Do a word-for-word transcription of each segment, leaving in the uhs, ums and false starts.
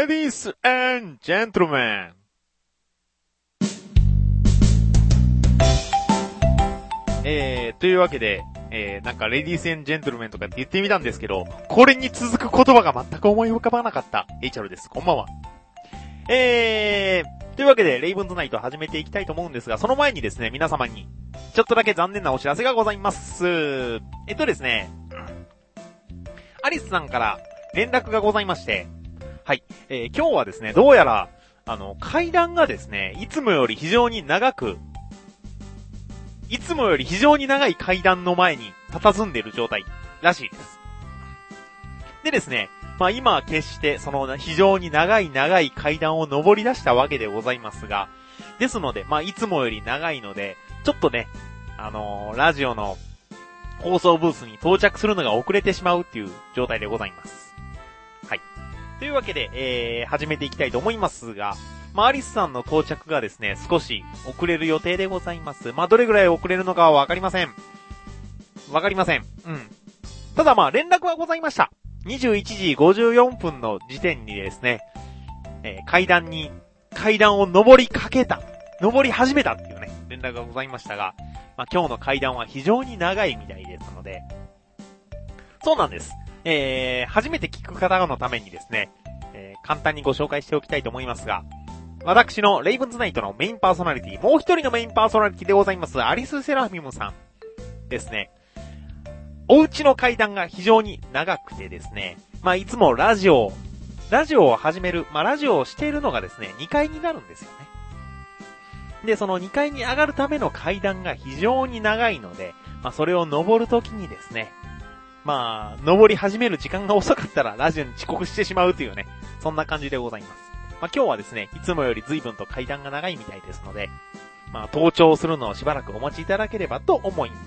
Ladies and gentlemen。えー、というわけで、えー、なんか Ladies and gentlemen とかって言ってみたんですけど、これに続く言葉が全く思い浮かばなかった エイチアール です。こんばんは。えー、というわけで、レイブンズナイト始めていきたいと思うんですが、その前にですね、皆様に、ちょっとだけ残念なお知らせがございます。えっとですね、アリスさんから連絡がございまして、はい、えー、今日はですね、どうやら、あの、階段がですね、いつもより非常に長く、いつもより非常に長い階段の前に佇んでいる状態らしいです。でですね、まあ今決してその非常に長い長い階段を登り出したわけでございますが、ですので、まあいつもより長いので、ちょっとね、あのー、ラジオの放送ブースに到着するのが遅れてしまうっていう状態でございます。はい。というわけで、えー、始めていきたいと思いますが、まあ、アリスさんの到着がですね、少し遅れる予定でございます。まあ、どれぐらい遅れるのかはわかりません。わかりません。うん。ただまあ、連絡はございました。にじゅういちじごじゅうよんぷんの時点にですね、えー、階段に、階段を登りかけた、登り始めたっていうね、連絡がございましたが、まあ、今日の階段は非常に長いみたいですので、そうなんです。えー、初めて聞く方のためにですね、えー、簡単にご紹介しておきたいと思いますが、私のレイブンズナイトのメインパーソナリティ、もう一人のメインパーソナリティでございます、アリス・セラフィムさんですね。お家の階段が非常に長くてですね、まあいつもラジオ、ラジオを始める、まあラジオをしているのがですね、にかいになるんですよね。で、そのにかいに上がるための階段が非常に長いので、まあそれを登るときにですね、まあ、登り始める時間が遅かったらラジオに遅刻してしまうというね、そんな感じでございます。まあ今日はですね、いつもより随分と階段が長いみたいですので、まあ登頂するのをしばらくお待ちいただければと思います。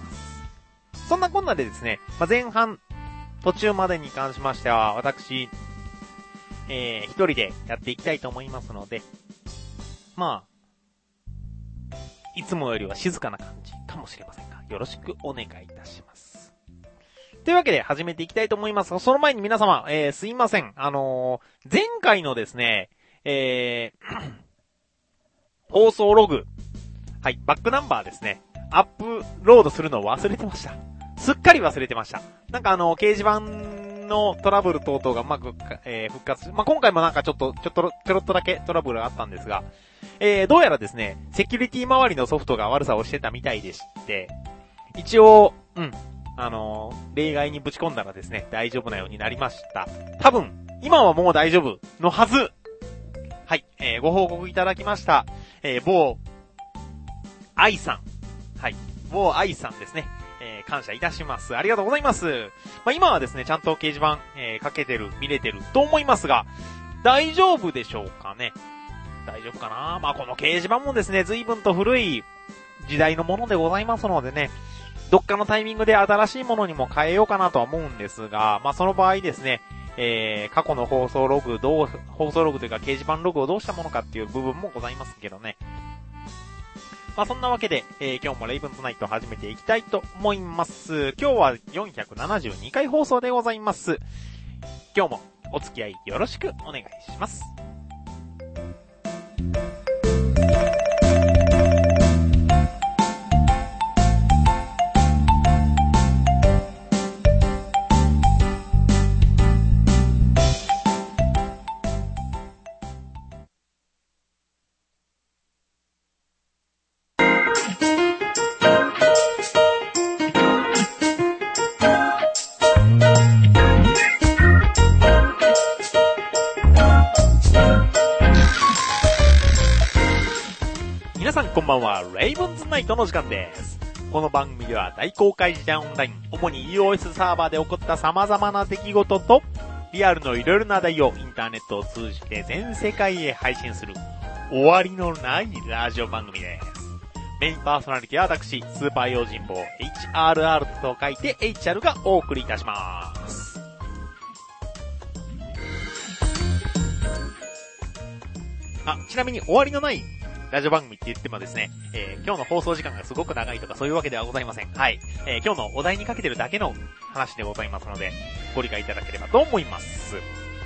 そんなこんなでですね、まあ、前半、途中までに関しましては、私、えー、一人でやっていきたいと思いますので、まあ、いつもよりは静かな感じかもしれませんが、よろしくお願いいたします。というわけで始めていきたいと思いますが、その前に皆様、えー、すいません。あのー、前回のですね、えー、放送ログ、はい、バックナンバーですね、アップロードするのを忘れてました。すっかり忘れてました。なんかあの、掲示板のトラブル等々がうまく、えー、復活、まあ、今回もなんかちょっと、ちょっと、ちょろっとだけトラブルがあったんですが、えー、どうやらですね、セキュリティ周りのソフトが悪さをしてたみたいでして、一応、うん、あのー、例外にぶち込んだらですね、大丈夫なようになりました。多分、今はもう大丈夫のはず。はい、えー、ご報告いただきました。えー、某、愛さん。はい、某愛さんですね。えー、感謝いたします。ありがとうございます。まあ、今はですね、ちゃんと掲示板、えー、かけてる、見れてると思いますが、大丈夫でしょうかね。大丈夫かな。まあ、この掲示板もですね、随分と古い時代のものでございますのでね、どっかのタイミングで新しいものにも変えようかなとは思うんですが、まあ、その場合ですね、えー、過去の放送ログ、どう、放送ログというか掲示板ログをどうしたものかっていう部分もございますけどね。まあそんなわけで、えー、今日もレイブンズナイト始めていきたいと思います。今日はよんひゃくななじゅうにかい放送でございます。今日もお付き合いよろしくお願いします。こんばんは、レイブンズナイトの時間です。この番組では大公開時代オンライン、主に iOS サーバーで起こった様々な出来事と、リアルのいろいろな題をインターネットを通じて全世界へ配信する、終わりのないラジオ番組です。メインパーソナリティは私、スーパー用心棒 エイチアールアール と書いて エイチアール がお送りいたします。あ、ちなみに終わりのないラジオ番組って言ってもですね、えー、今日の放送時間がすごく長いとかそういうわけではございません。はい。えー、今日のお題にかけてるだけの話でございますので、ご理解いただければと思います。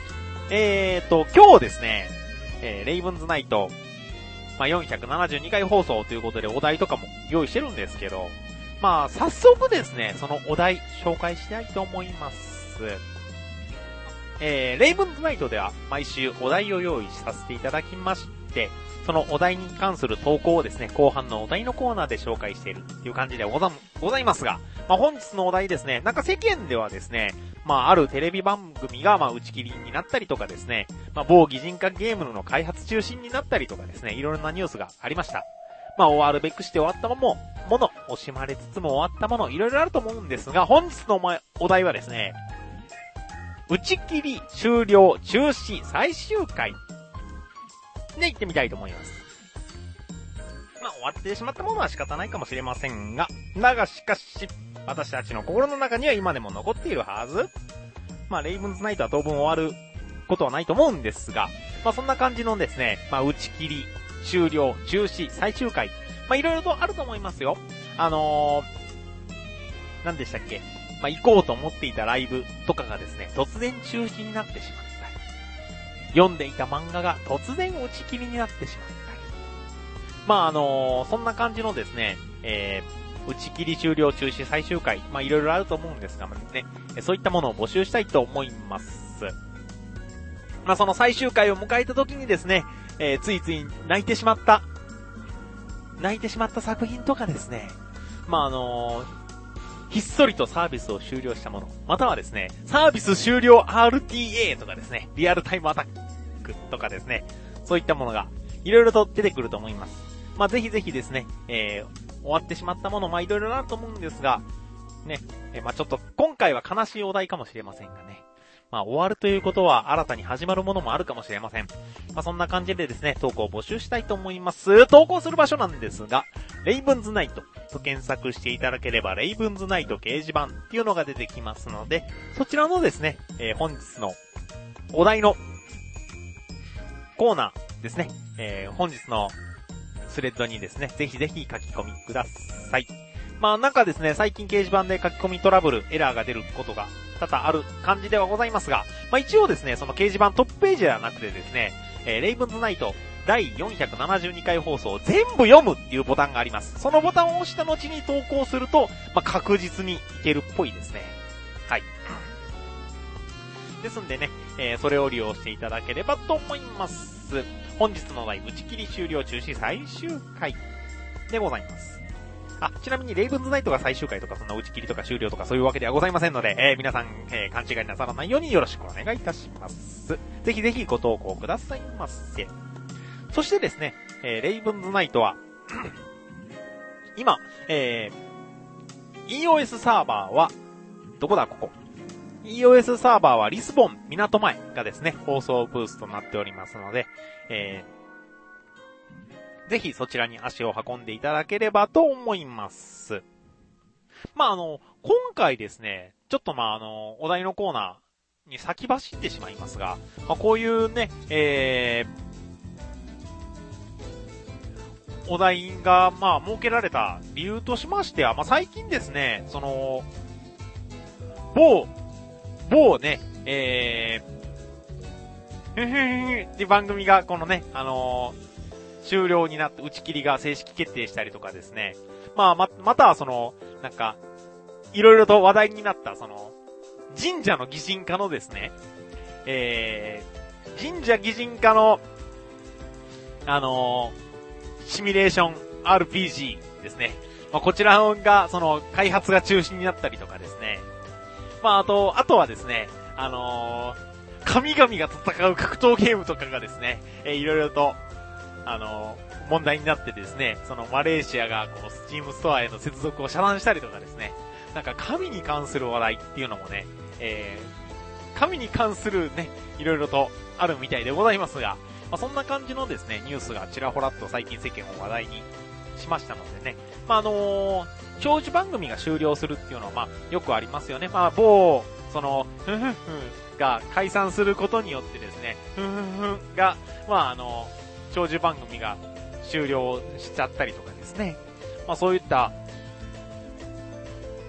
えーと、今日ですね、えー、レイブンズナイト、まあ、よんひゃくななじゅうにかい放送ということでお題とかも用意してるんですけど、まあ、早速ですね、そのお題紹介したいと思います。えー、レイブンズナイトでは毎週お題を用意させていただきまして、そのお題に関する投稿をですね、後半のお題のコーナーで紹介しているっていう感じでござ、ございますが、まあ、本日のお題ですね、なんか世間ではですね、まあ、あるテレビ番組が、まあ、打ち切りになったりとかですね、まあ、某擬人化ゲームの開発中心になったりとかですね、いろいろなニュースがありました。まあ、終わるべくして終わったもの、もの、惜しまれつつも終わったもの、いろいろあると思うんですが、本日のお題はですね、打ち切り、終了、中止、最終回で行ってみたいと思います。まあ、終わってしまったものは仕方ないかもしれませんが、だがしかし、私たちの心の中には今でも残っているはず。まあ、レイブンズナイトは当分終わることはないと思うんですが、まあ、そんな感じのですね、まあ、打ち切り、終了、中止、最終回、まあ、いろいろとあると思いますよ。あのー、何でしたっけ？まあ、行こうと思っていたライブとかがですね、突然中止になってしまったり、読んでいた漫画が突然打ち切りになってしまったり、まあ、あのー、そんな感じのですね、えー、打ち切り終了中止最終回、まあ、いろいろあると思うんですが、ね、そういったものを募集したいと思います。まあ、その最終回を迎えた時にですね、えー、ついつい泣いてしまった、泣いてしまった作品とかですね、まあ、あのー、ひっそりとサービスを終了したもの、またはですね、サービス終了 アールティーエー とかですね、リアルタイムアタックとかですね、そういったものがいろいろと出てくると思います。まあ、ぜひぜひですね、えー、終わってしまったもの、まあ、いろいろあると思うんですが、ね、えー、まあ、ちょっと今回は悲しいお題かもしれませんがね、まあ、終わるということは新たに始まるものもあるかもしれません。まあ、そんな感じでですね、投稿を募集したいと思います。投稿する場所なんですが、レイブンズナイトと検索していただければ、レイブンズナイト掲示板っていうのが出てきますので、そちらのですね、えー、本日のお題のコーナーですね、えー、本日のスレッドにですね、ぜひぜひ書き込みください。まあなんかですね、最近掲示板で書き込みトラブル、エラーが出ることが多々ある感じではございますが、まあ一応ですね、その掲示板トップページではなくてですね、えー、レイブンズナイトだいよんひゃくななじゅうにかい放送全部読むっていうボタンがあります。そのボタンを押した後に投稿すると、まあ確実にいけるっぽいですね。はい。ですんでね、えー、それを利用していただければと思います。本日のお題、打ち切り終了中止最終回でございます。あ、ちなみにレイブンズナイトが最終回とかそんな打ち切りとか終了とかそういうわけではございませんので、えー、皆さん、えー、勘違いなさらないようによろしくお願いいたします。ぜひぜひご投稿くださいませ。そしてですね、えー、レイブンズナイトは今、えー、iOS サーバーはどこだここiOS サーバーはリスボン港前がですね、放送ブースとなっておりますので、えー、ぜひそちらに足を運んでいただければと思います。まあ、あの、今回ですね、ちょっとまあ、あの、お題のコーナーに先走ってしまいますが、まあ、こういうね、えー、お題が、まあ、設けられた理由としましては、まあ、最近ですね、その、某、某ね、えー、ふんふんふんって番組が、このね、あのー、終了になって、打ち切りが正式決定したりとかですね。まあ、ま、またはその、なんか、いろいろと話題になった、その、神社の擬人化のですね、えー、神社擬人化の、あのー、シミュレーション アールピージー ですね。まあ、こちらが、その、開発が中止になったりとかですね。まあ、あと、あとはですね、あのー、神々が戦う格闘ゲームとかがですね、えー、いろいろと、あのー、問題になってですね、そのマレーシアがこう、スチームストアへの接続を遮断したりとかですね、なんか神に関する話題っていうのもね、えー、神に関するね、いろいろとあるみたいでございますが、まあ、そんな感じのですね、ニュースがちらほらっと最近世間を話題にしましたのでね、まあ、あのー、長寿番組が終了するっていうのは、まあ、よくありますよね。まあ、某、その、ふんふんふんが解散することによってですね、ふんふんふんが、まあ、あの、長寿番組が終了しちゃったりとかですね。まあ、そういった、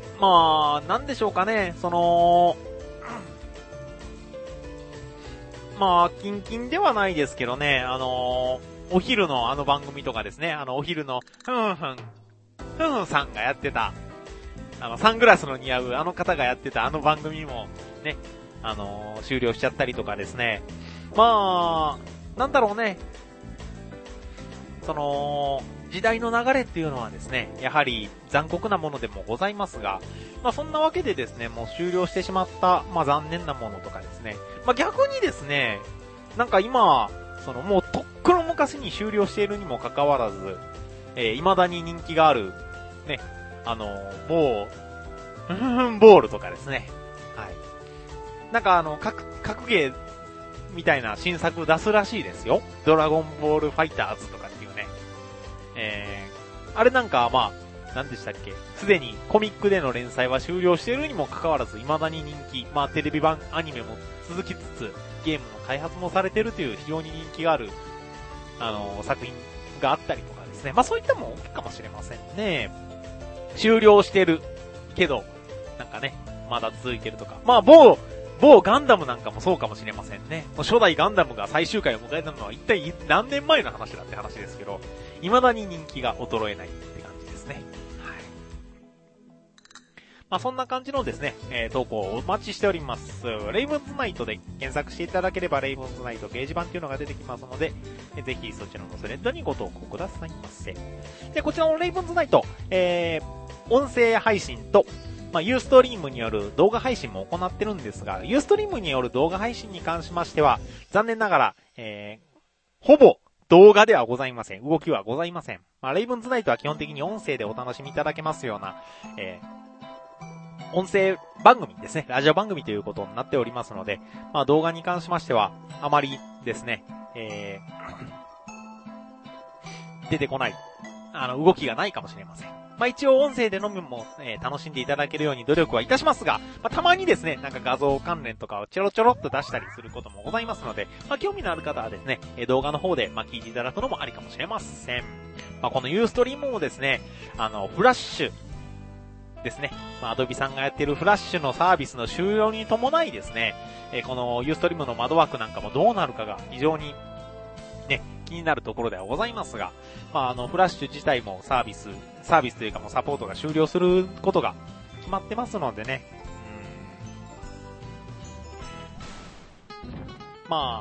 まあ、なんでしょうかね、その、 まあ、キンキンではないですけどね、あのー、お昼のあの番組とかですね、あの、お昼の、ふんふん、ふんふんさんがやってた、あの、サングラスの似合うあの方がやってたあの番組も、ね、あのー、終了しちゃったりとかですね。まあ、なんだろうね、その、時代の流れっていうのはですね、やはり残酷なものでもございますが、まあそんなわけでですね、もう終了してしまった、まあ残念なものとかですね、まあ逆にですね、なんか今、そのもうとっくの昔に終了しているにもかかわらず、えー、未だに人気がある、ね、あのー、もう、ふふふんボールとかですね、はい。なんかあの、格、格ゲーみたいな新作出すらしいですよ。ドラゴンボールファイターズとかっていうね。えー、あれなんか、まあ、何でしたっけ、すでにコミックでの連載は終了しているにもかかわらず、未だに人気、まあ、テレビ版アニメも続きつつ、ゲームの開発もされているという非常に人気がある、あのー、作品があったりとかですね。まあ、そういったも大きいかもしれませんね。終了してるけど、なんかね、まだ続いてるとか。まあ、某、某ガンダムなんかもそうかもしれませんね。もう初代ガンダムが最終回を迎えたのは一体何年前の話だって話ですけど、未だに人気が衰えないって感じですね。はい。まあそんな感じのですね、えー、投稿をお待ちしております。レイブンズナイトで検索していただければレイブンズナイト掲示板っていうのが出てきますので、えー、ぜひそちらのスレッドにご投稿くださいませ。で、こちらのレイブンズナイト、えー、音声配信と、まあ、ユーストリームによる動画配信も行ってるんですが、ユーストリームによる動画配信に関しましては、残念ながら、えー、ほぼ動画ではございません。動きはございません。まあ、レイブンズナイトは基本的に音声でお楽しみいただけますような、えー、音声番組ですね。ラジオ番組ということになっておりますので、まあ、動画に関しましては、あまりですね、えー、出てこない、あの、動きがないかもしれません。まあ、一応音声でのみも、えー、楽しんでいただけるように努力はいたしますが、まあ、たまにですね、なんか画像関連とかをちょろちょろっと出したりすることもございますので、まあ、興味のある方はですね、えー、動画の方で、まあ、聞いていただくのもありかもしれません。まあ、このユーストリームもですね、あの、フラッシュですね、まあ、アドビさんがやっているフラッシュのサービスの終了に伴いですね、えー、このユーストリームの窓枠なんかもどうなるかが非常にね、気になるところではございますが、まあ、あの、フラッシュ自体もサービス、サービスというかもうサポートが終了することが決まってますのでね、うーん、ま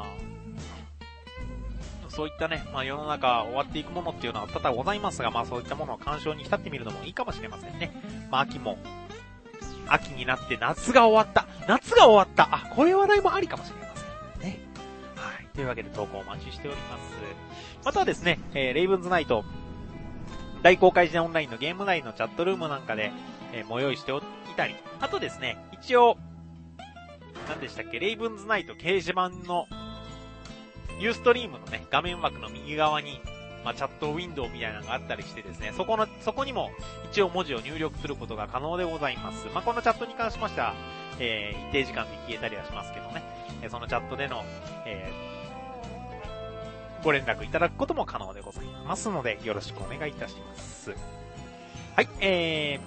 あ、そういったね、まあ世の中終わっていくものっていうのは多々ございますが、まあそういったものを鑑賞に浸ってみるのもいいかもしれませんね。まあ秋も、秋になって夏が終わった。夏が終わった。あ、こういう話題もありかもしれませんね。はい。というわけで投稿お待ちしております。またはですね、えー、レイブンズナイト、大公開時代オンラインのゲーム内のチャットルームなんかで、えー、も用意しておいたり、あとですね、一応、何でしたっけ、レイブンズナイト掲示板の、ユーストリームのね、画面枠の右側に、まあ、チャットウィンドウみたいなのがあったりしてですね、そこの、そこにも一応文字を入力することが可能でございます。まあ、このチャットに関しましては、えー、一定時間で消えたりはしますけどね、えー、そのチャットでの、えー、ご連絡いただくことも可能でございますので、よろしくお願いいたします。はい、え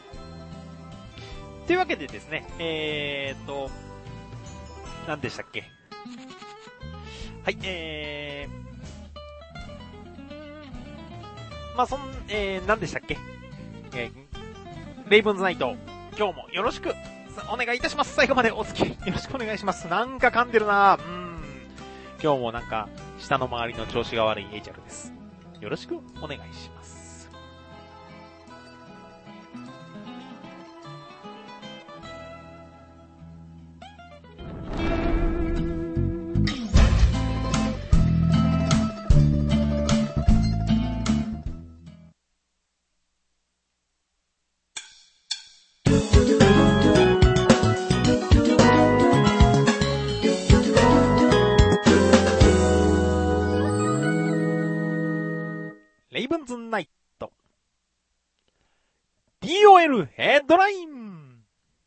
ー、というわけでですね、えーと、何でしたっけ？はい、えー、まあ、そん、えー、何でしたっけ？えー、レイブンズナイト、今日もよろしくお願いいたします。最後までお付き合いよろしくお願いします。なんか噛んでるなぁ。うーん。今日もなんか、下の周りの調子が悪いエイチャルです。よろしくお願いします。レイブンズナイト ディーオーエル ヘッドライン。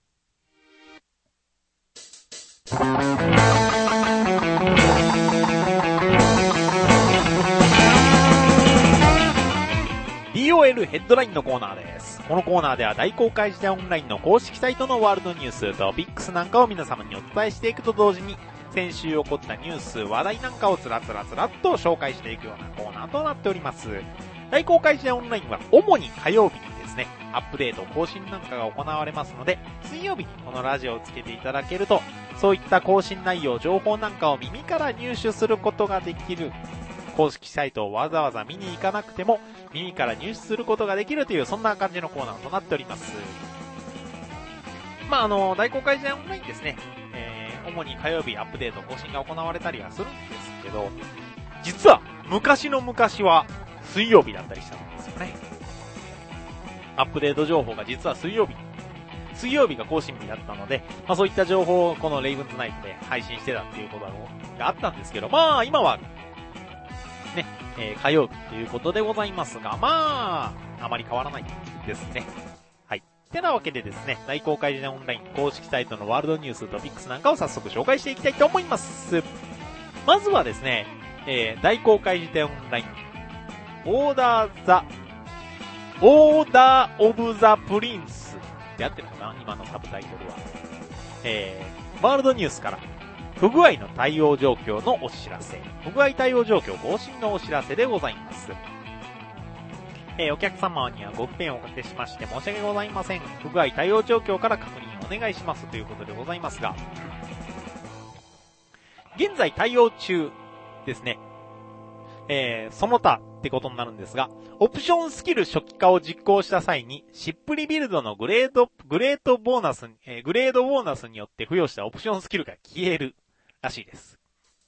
ディーオーエル ヘッドラインのコーナーです。このコーナーでは大公開時代オンラインの公式サイトのワールドニュース、トピックスなんかを皆様にお伝えしていくと同時に、 先週起こったニュース、話題なんかをつらつらつらっと紹介していくようなコーナーとなっております。大公開時代オンラインは主に火曜日にですね、アップデート、更新なんかが行われますので、水曜日にこのラジオをつけていただけると、そういった更新内容、情報なんかを耳から入手することができる、公式サイトをわざわざ見に行かなくても、耳から入手することができるという、そんな感じのコーナーとなっております。まあ、あの、大公開時代オンラインですね、えー、主に火曜日アップデート、更新が行われたりはするんですけど、実は、昔の昔は、水曜日だったりしたんですよね。アップデート情報が実は水曜日。水曜日が更新日だったので、まあそういった情報をこのレイブンズナイトで配信してたっていうことがあったんですけど、まあ今は、ね、えー、火曜日ということでございますが、まあ、あまり変わらないですね。はい。てなわけでですね、大公開時代オンライン公式サイトのワールドニューストピックスなんかを早速紹介していきたいと思います。まずはですね、えー、大公開時代オンラインオーダーザ、オーダーオブザプリンスってやってるのかな今のサブタイトルは。えー、ワールドニュースから、不具合の対応状況のお知らせ。不具合対応状況更新のお知らせでございます。えー、お客様にはご不便をおかけしまして申し訳ございません。不具合対応状況から確認お願いしますということでございますが、現在対応中ですね。えー、その他ってことになるんですが、オプションスキル初期化を実行した際に、しっぷりビルドのグレード、グレードボーナス、えー、グレードボーナスによって付与したオプションスキルが消えるらしいです。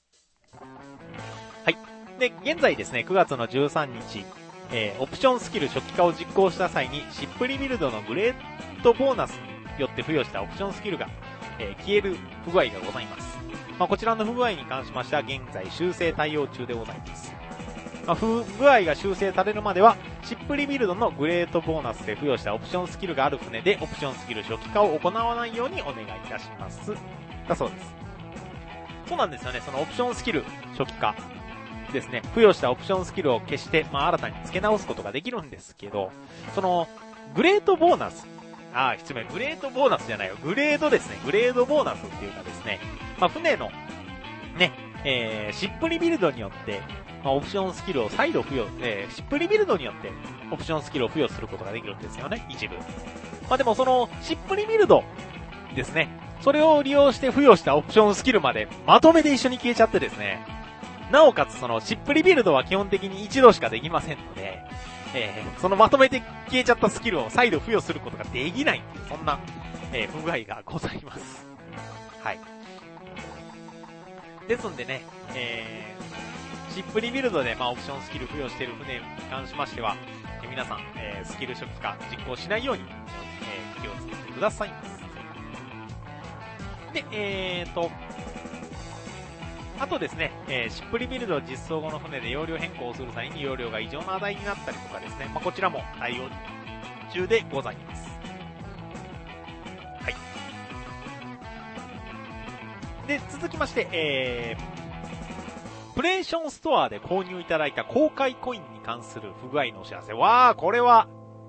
はい。で、現在ですね、くがつのじゅうさんにち、えー、オプションスキル初期化を実行した際に、しっぷりビルドのグレードボーナスによって付与したオプションスキルが、えー、消える不具合がございます。まあ、こちらの不具合に関しましては、現在修正対応中でございます。まあ、不具合が修正されるまでは、しっぷりビルドのグレートボーナスで付与したオプションスキルがある船で、オプションスキル初期化を行わないようにお願いいたします。だそうです。そうなんですよね、そのオプションスキル初期化ですね、付与したオプションスキルを消して、まあ、新たに付け直すことができるんですけど、その、グレートボーナス、ああ、失礼、グレートボーナスじゃないよ、グレードですね、グレードボーナスっていうかですね、まあ、船の、ね、えー、しっぷりビルドによって、まあ、オプションスキルを再度付与、えー、しっぷりビルドによって、オプションスキルを付与することができるんですよね、一部。まあ、でもその、しっぷりビルドですね、それを利用して付与したオプションスキルまで、まとめて一緒に消えちゃってですね、なおかつその、しっぷりビルドは基本的に一度しかできませんので、えー、そのまとめて消えちゃったスキルを再度付与することができないっていう、そんな、えー、不具合がございます。はい。ですんでね、えー、しっぷりビルドで、まあ、オプションスキル付与している船に関しましては、えー、皆さん、えー、スキル初期化実行しないように、えー、気をつけてください。で、えーと、あとですね、えー、しっぷりビルド実装後の船で容量変更をする際に容量が異常な値になったりとかですね、まあ、こちらも対応中でございます。はい。で、続きまして、えー、プレイションストアで購入いただいた公開コインに関する不具合のお知らせ。わー、これは、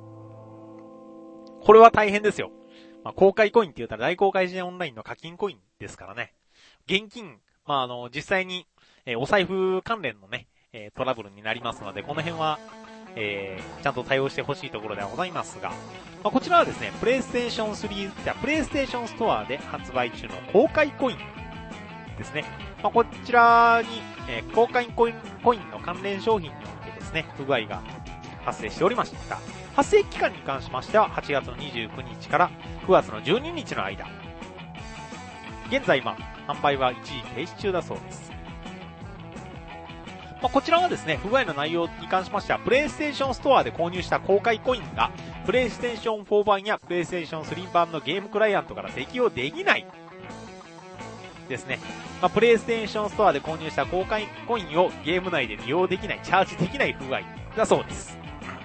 これは大変ですよ。まあ、公開コインって言ったら大公開時代オンラインの課金コインですからね。現金、まあ、あの、実際に、えー、お財布関連のね、えー、トラブルになりますので、この辺は、えー、ちゃんと対応してほしいところではございますが、まあ、こちらはですね、プレイステーションスリー、じゃプレイステーションストアで発売中の公開コインですね。まあ、こちらに、えー、公開コイン、コインの関連商品においてですね、不具合が発生しておりました。発生期間に関しましては、はちがつのにじゅうくにちからくがつのじゅうににちの間。現在、まあ、販売は一時停止中だそうです。まあ、こちらはですね、不具合の内容に関しましては、プレイステーションストアで購入した公開コインが、プレイステーションフォー版やプレイステーションスリー版のゲームクライアントから適用できないですね。まあ、プレイステーションストアで購入した公開コインをゲーム内で利用できない、チャージできない不具合だそうです。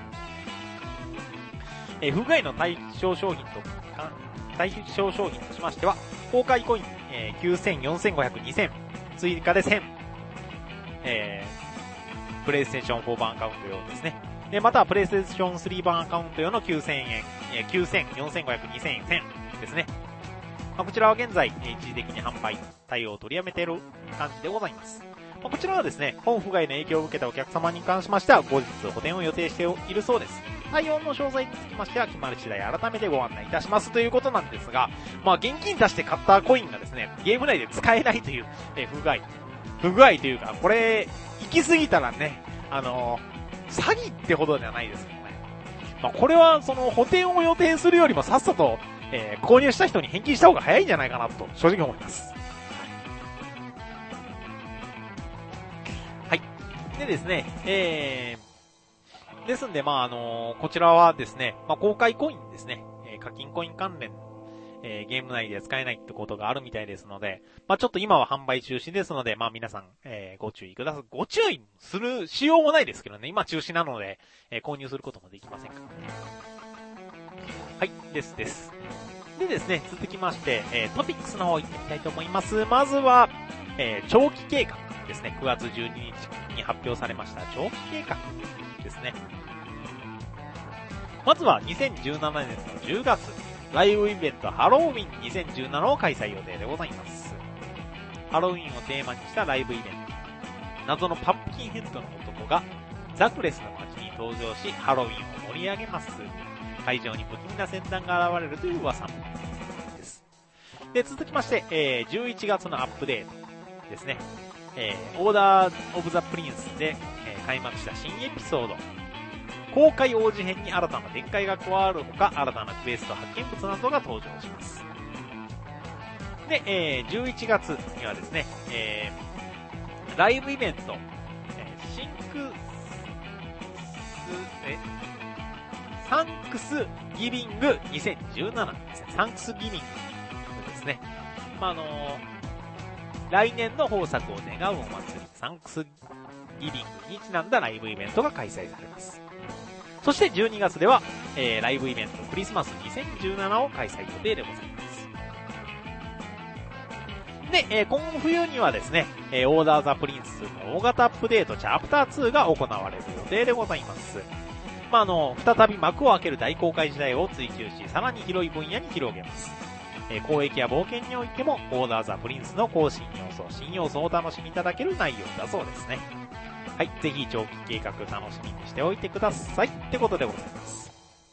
えー、不具合の対象商品と、対象商品としましては、公開コイン、えー、きゅうせん、よんせんごひゃく、にせん、追加でせん、えー、プレイステーションフォー版アカウント用ですね。で、またはプレイステーションスリー版アカウント用のきゅうせんえん、えー、きゅうせん、よんせんごひゃく、にせんえん、せんですね。 まあ、こちらは現在、一時的に販売、対応を取りやめている感じでございます。まあ、こちらはですね、本不具合の影響を受けたお客様に関しましては、後日補填を予定しているそうです。対応の詳細につきましては、決まり次第改めてご案内いたしますということなんですが、まあ、現金出して買ったコインがですね、ゲーム内で使えないという、えー、不具合。不具合というか、これ、行き過ぎたらね、あのー、詐欺ってほどではないですけどね。まあ、これは、その、補填を予定するよりもさっさと、えー、購入した人に返金した方が早いんじゃないかなと、正直思います。はい。でですね、えー、ですんで、まあ、あのー、こちらはですね、まあ、公開コインですね、えー、課金コイン関連、えー、ゲーム内で使えないってことがあるみたいですので、まあ、ちょっと今は販売中止ですので、まあ、皆さん、えー、ご注意ください。ご注意するしようもないですけどね、今中止なので、えー、購入することもできませんからね。はい、ですです。でですね、続きまして、えー、トピックスの方行ってみたいと思います。まずは、えー、長期計画ですね。くがつじゅうににちに発表されました長期計画ですね。まずはにせんじゅうななねんのじゅうがつ、ライブイベントハロウィンにせんじゅうななを開催予定でございます。ハロウィンをテーマにしたライブイベント。謎のパンプキンヘッドの男がザクレスの街に登場し、ハロウィンを盛り上げます。会場に不気味な戦団が現れるという噂もです。で、続きまして、えー、じゅういちがつのアップデートですね。えー、オーダーオブザプリンスで、えー、開幕した新エピソード。公開王子編に新たな展開が加わるほか、新たなクエスト発見物などが登場します。で、えー、じゅういちがつにはですね、えー、ライブイベント、えー、シンクス、え、サンクスギビングにせんじゅうななですね。サンクスギビングですね。まあ、あのー、来年の豊作を願うお祭り、サンクスギビングにちなんだライブイベントが開催されます。そしてじゅうにがつでは、えー、ライブイベントクリスマスにせんじゅうななを開催予定でございます。で、えー、今冬にはですね、えー、オーダーザプリンスの大型アップデートチャプターツーが行われる予定でございます。まあ、あの、再び幕を開ける大公開時代を追求し、さらに広い分野に広げます。えー、交易や冒険においても、オーダーザプリンスの更新要素、新要素をお楽しみいただける内容だそうですね。はい、ぜひ長期計画楽しみにしておいてくださいってことでございます。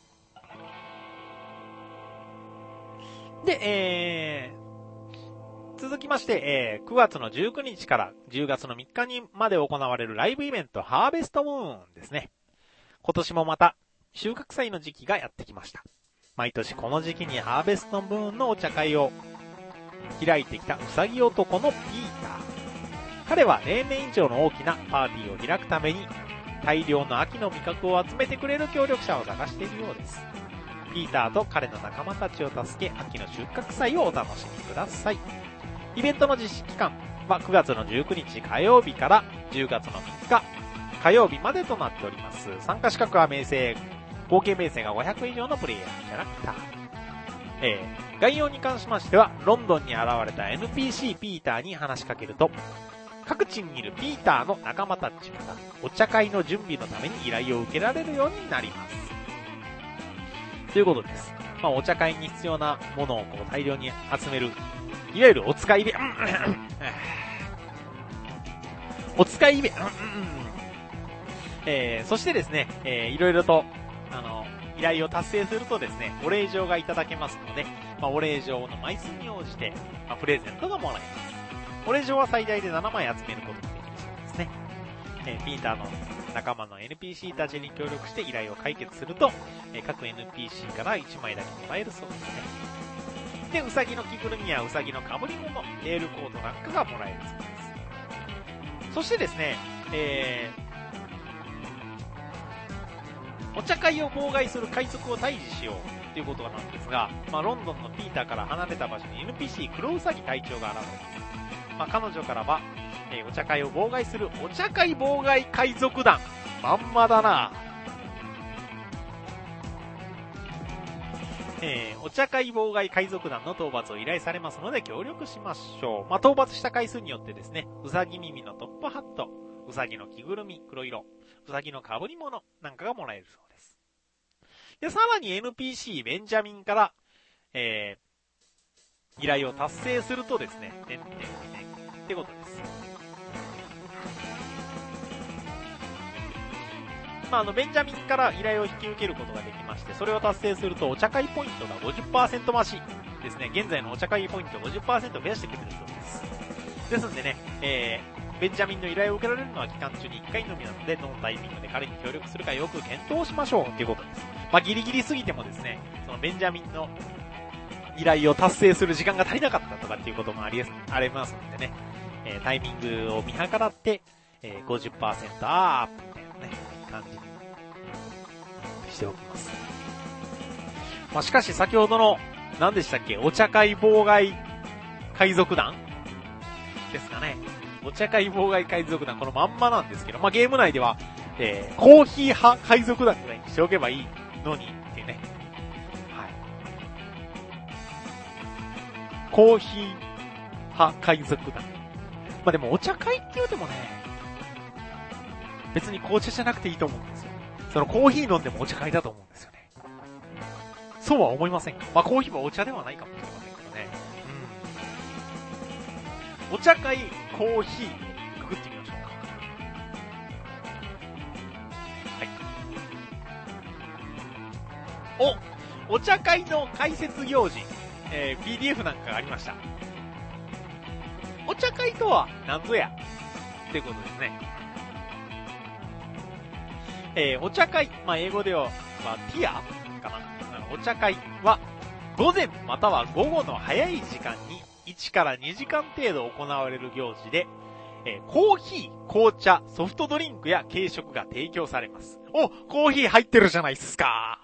で、えー、続きまして、えー、くがつのじゅうくにちからじゅうがつのみっかにまで行われるライブイベントハーベストムーンですね。今年もまた収穫祭の時期がやってきました。毎年この時期にハーベストムーンのお茶会を開いてきたうさぎ男のピーター。彼は例年以上の大きなパーティーを開くために大量の秋の味覚を集めてくれる協力者を探しているようです。ピーターと彼の仲間たちを助け、秋の収穫祭をお楽しみください。イベントの実施期間はくがつのじゅうくにち火曜日からじゅうがつのみっか火曜日までとなっております。参加資格は名声、合計名声がごひゃく以上のプレイヤーキャラクター。えー、概要に関しましては、ロンドンに現れた エヌピーシー ピーターに話しかけると、各地にいるピーターの仲間たちがお茶会の準備のために依頼を受けられるようになります。ということです。まあ、お茶会に必要なものをこう大量に集める、いわゆるお使いイベ、お使いイベ、えー、そしてですね、えー、いろいろと、あの、依頼を達成するとですね、お礼状がいただけますので、まあ、お礼状の枚数に応じて、まあ、プレゼントがもらえます。お礼状は最大でななまい集めることができるそうですね。えー、ピーターの仲間の エヌピーシー たちに協力して依頼を解決すると、えー、各 エヌピーシー からいちまいだけもらえるそうですね。で、ウサギの着ぐるみやウサギの被り物、ネイルコートなんかがもらえるそうです。そしてですね、えー、お茶会を妨害する海賊を退治しようということなんですが、まあ、ロンドンのピーターから離れた場所に エヌピーシー 黒ウサギ隊長が現れます。まあ、彼女からは、えー、お茶会を妨害するお茶会妨害海賊団。まんまだな。えー、お茶会妨害海賊団の討伐を依頼されますので協力しましょう。まあ、討伐した回数によってですね、うさぎ耳のトップハット、うさぎの着ぐるみ黒色、うさぎの被り物なんかがもらえるそうです。で、さらに エヌピーシー ベンジャミンから、え依頼を達成するとですね、点々点ってことです。まあ、あの、ベンジャミンから依頼を引き受けることができまして、それを達成するとお茶会ポイントが ごじゅっパーセント 増しですね、現在のお茶会ポイントを ごじゅっパーセント 増やしてくれるそうです。ですんでね、えー、ベンジャミンの依頼を受けられるのは期間中にいっかいのみなので、どのタイミングで彼に協力するかよく検討しましょうということです。まあ、ギリギリ過ぎてもですね、そのベンジャミンの依頼を達成する時間が足りなかったとかっていうこともありありますのでね、えー、タイミングを見計らって、えー、ごじゅっパーセント アップみたいなね、感じにしておきます。まあ、しかし先ほどの、何でしたっけ、お茶会妨害海賊団ですかね。お茶会妨害海賊団、このまんまなんですけど、まあ、ゲーム内では、えー、コーヒー派海賊団ぐらいにしておけばいいのにっていうね。はい。コーヒー派海賊団。まあ、でもお茶会って言うてもね、別に紅茶じゃなくていいと思うんですよ。そのコーヒー飲んでもお茶会だと思うんですよね。そうは思いませんか？まあ、コーヒーはお茶ではないかもしれませんけどね。うん。お茶会、コーヒー、くくってみましょうか。はい。お、お茶会の解説行事、えー、ピーディーエフ なんかがありました。お茶会とは何ぞやってことですね。えー、お茶会、まあ、英語では、まあ、ティアかな。お茶会は、午前または午後の早い時間にいちからにじかん程度行われる行事で、えー、コーヒー、紅茶、ソフトドリンクや軽食が提供されます。お、コーヒー入ってるじゃないですか。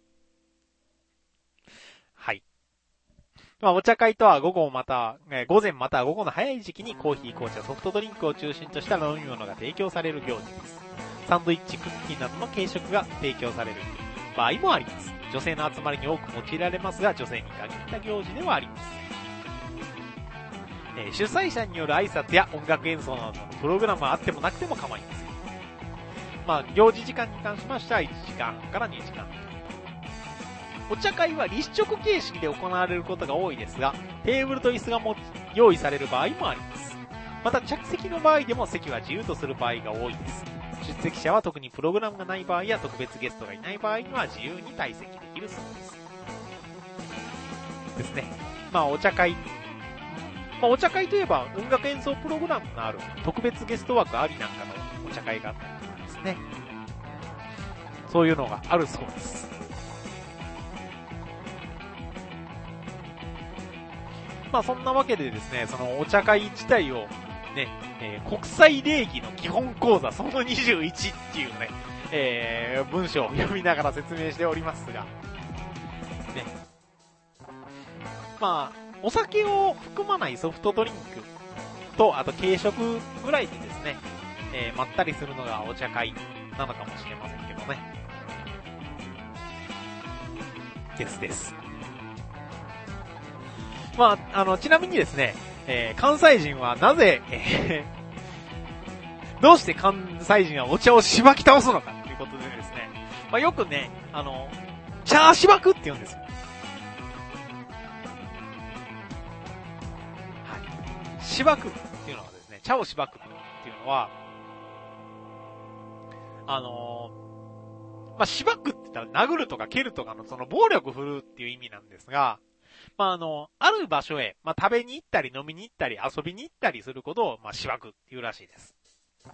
はい。まあ、お茶会とは午後また、えー、午前または午後の早い時期にコーヒー、紅茶、ソフトドリンクを中心とした飲み物が提供される行事です。サンドイッチ、クッキーなどの軽食が提供される場合もあります。女性の集まりに多く用いられますが、女性に限った行事ではあります。えー、主催者による挨拶や音楽演奏などのプログラムはあってもなくても構いません。まあ、行事時間に関しましてはいちじかんはんからにじかん。お茶会は立食形式で行われることが多いですが、テーブルと椅子がも用意される場合もあります。また着席の場合でも席は自由とする場合が多いです。出席者は特にプログラムがない場合や特別ゲストがいない場合には自由に退席できるそうです。ですね。まあお茶会、まあお茶会といえば音楽演奏プログラムのある特別ゲスト枠ありなんかのお茶会があったりとかですね。そういうのがあるそうです。まあそんなわけでですね、そのお茶会自体をね、えー、国際礼儀の基本講座そのにじゅういちっていうね、えー、文章を読みながら説明しておりますが、ね。まあ、お酒を含まないソフトドリンクと、あと軽食ぐらいでですね、えー、まったりするのがお茶会なのかもしれませんけどね。ですです。まあ、あの、ちなみにですね、えー、関西人はなぜ、えー、どうして関西人はお茶をしばき倒すのかということでですね、まあ、よくね、あの、茶しばくって言うんですよ。はい。しばくっていうのはですね、茶をしばくっていうのは、あのー、まあ、しばくって言ったら殴るとか蹴るとかのその暴力振るうっていう意味なんですが、まあ、あの、ある場所へ、まあ、食べに行ったり飲みに行ったり遊びに行ったりすることを、まあ、しばくっていうらしいです。はい。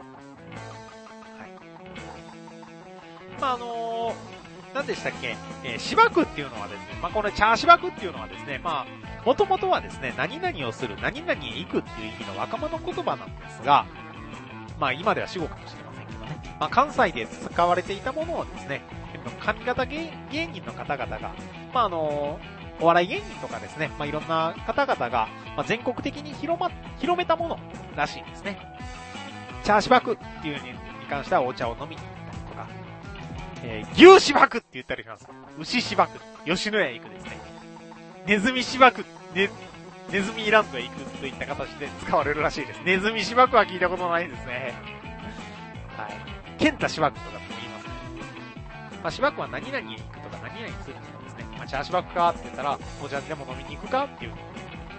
まあ、あのー、何でしたっけ、えー、しばくっていうのはですね、まあ、この茶しばくっていうのはですね、まあ、もともとはですね、何々をする、何々へ行くっていう意味の若者言葉なんですが、まあ、今では死語かもしれませんけどね、まあ、関西で使われていたものをですね、上方芸人の方々が、まあ、あのー、お笑い芸人とかですね、まあ、いろんな方々が、まあ、全国的に広ま、広めたものらしいんですね。茶しばくっていうに関してはお茶を飲みに行ったりとか、えー、牛しばくって言ったりします。牛しばく、吉野家行くですね。ネズミしばく、ね、ネズミランドへ行くといった形で使われるらしいです。ネズミしばくは聞いたことないですね。はい。ケンタしばくとかって言いますね。まあ、しばくは何々へ行くとか何々するとかですね。まあ、茶しばくかって言ったら、お茶でも飲みに行くかっていう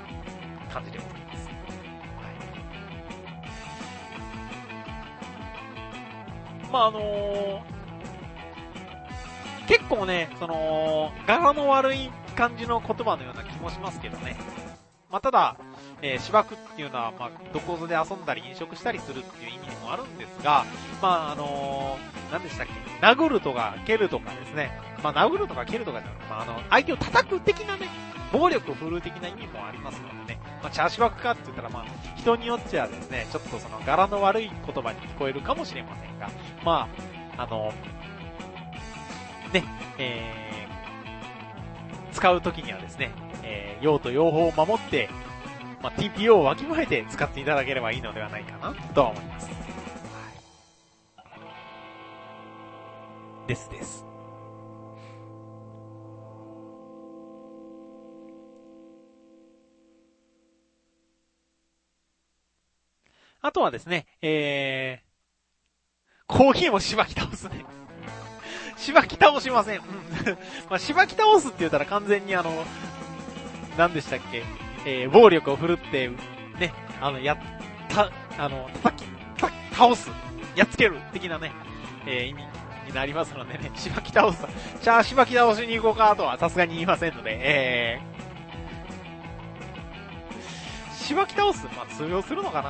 感じでございます。はい、まあ、あのー、結構ね、その、柄の悪い感じの言葉のような気もしますけどね。まあ、ただ、えー、芝生っていうのは、まあ、どこぞで遊んだり飲食したりするっていう意味でもあるんですが、まあ、あのー、何でしたっけ、殴るとか蹴るとかですね。まあ、殴るとか蹴るとかじゃなくて、まあ、あの、相手を叩く的なね、暴力を振るう的な意味もありますのでね。まあ、チャーシバクかって言ったら、まあ、人によっちゃですね、ちょっとその柄の悪い言葉に聞こえるかもしれませんが、まあ、あの、ね、えー、使うときにはですね、えー、用途用法を守って、まあ、ティーピーオー をわきまえて使っていただければいいのではないかな、とは思います。ですです。あとはですね、えー、コーヒーもしばき倒すね。しばき倒しません。まあ、しばき倒すって言ったら完全にあの、何でしたっけ、えー、暴力を振るって、ね、あの、やった、あの、叩き、叩き倒す、やっつける、的なね、えー、意味になりますのでね、しばき倒す。じゃあ、しばき倒しに行こうかとはさすがに言いませんので、えー、しばき倒す、まあ、通用するのかな。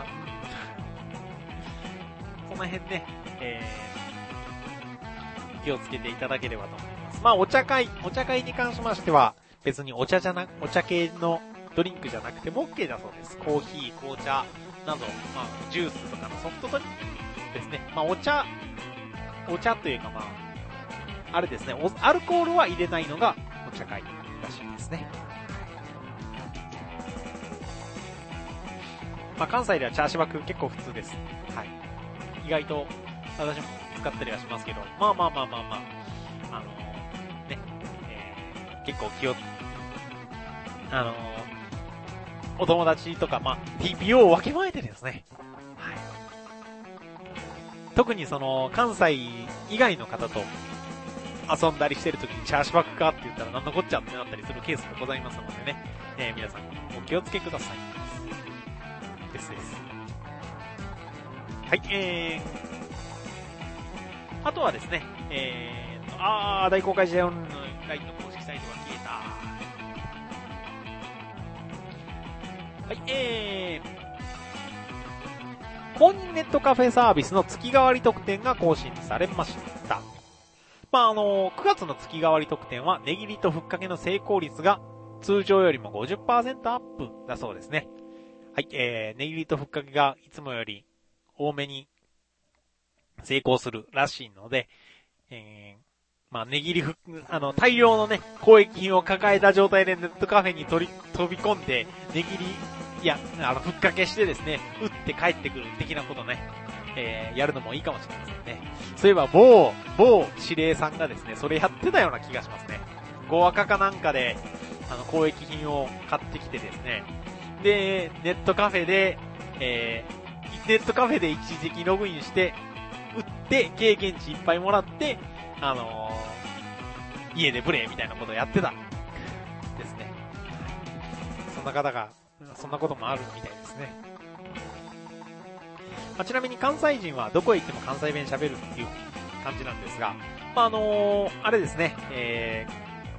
この辺ね、えー、気をつけていただければと思います。まあ、お茶会、お茶会に関しましては、別にお茶じゃな、お茶系のドリンクじゃなくても OK だそうです。コーヒー、紅茶など、まあ、ジュースとかのソフトドリンクですね。まあ、お茶、お茶というかまあ、あれですね、アルコールは入れないのがお茶会らしいですね。まあ、関西ではチャーシバク結構普通です。はい。意外と私も使ったりはしますけど、まあまあまあまあまあ、あのー、ね、えー、結構気を、あのー、お友達とか、まあ、ティーピーオー を分けまえてですね。はい。特にその、関西以外の方と遊んだりしてるときにチャーシバクかって言ったら何のこっちゃってなったりするケースがございますのでね。えー、皆さんお気をつけください。ですです。はい、えー、あとはですね、えー、あー、大公開試合オンラインの公式サイトが消えた。はい、えー、公認ネットカフェサービスの月替わり特典が更新されました。まあ、あの、くがつの月替わり特典は、値切りとふっかけの成功率が通常よりも ごじゅっパーセント アップだそうですね。はい、えー、値切りとふっかけがいつもより多めに成功するらしいので、えー、まあ、値切りふ、あの、大量のね、交易品を抱えた状態でネットカフェに取り、飛び込んで、値切り、いや、あの、ふっかけしてですね、打って帰ってくる的なことね、えー、やるのもいいかもしれませんね。そういえば、某、某司令さんがですね、それやってたような気がしますね。ご赤かなんかで、あの、交易品を買ってきてですね、で、ネットカフェで、えー、ネットカフェで一時的ログインして、売って、経験値いっぱいもらって、あのー、家でプレイみたいなことをやってた。ですね。そんな方が、そんなこともあるみたいですね。まあ、ちなみに関西人はどこへ行っても関西弁喋るっていう感じなんですが、まあ、あのー、あれですね、え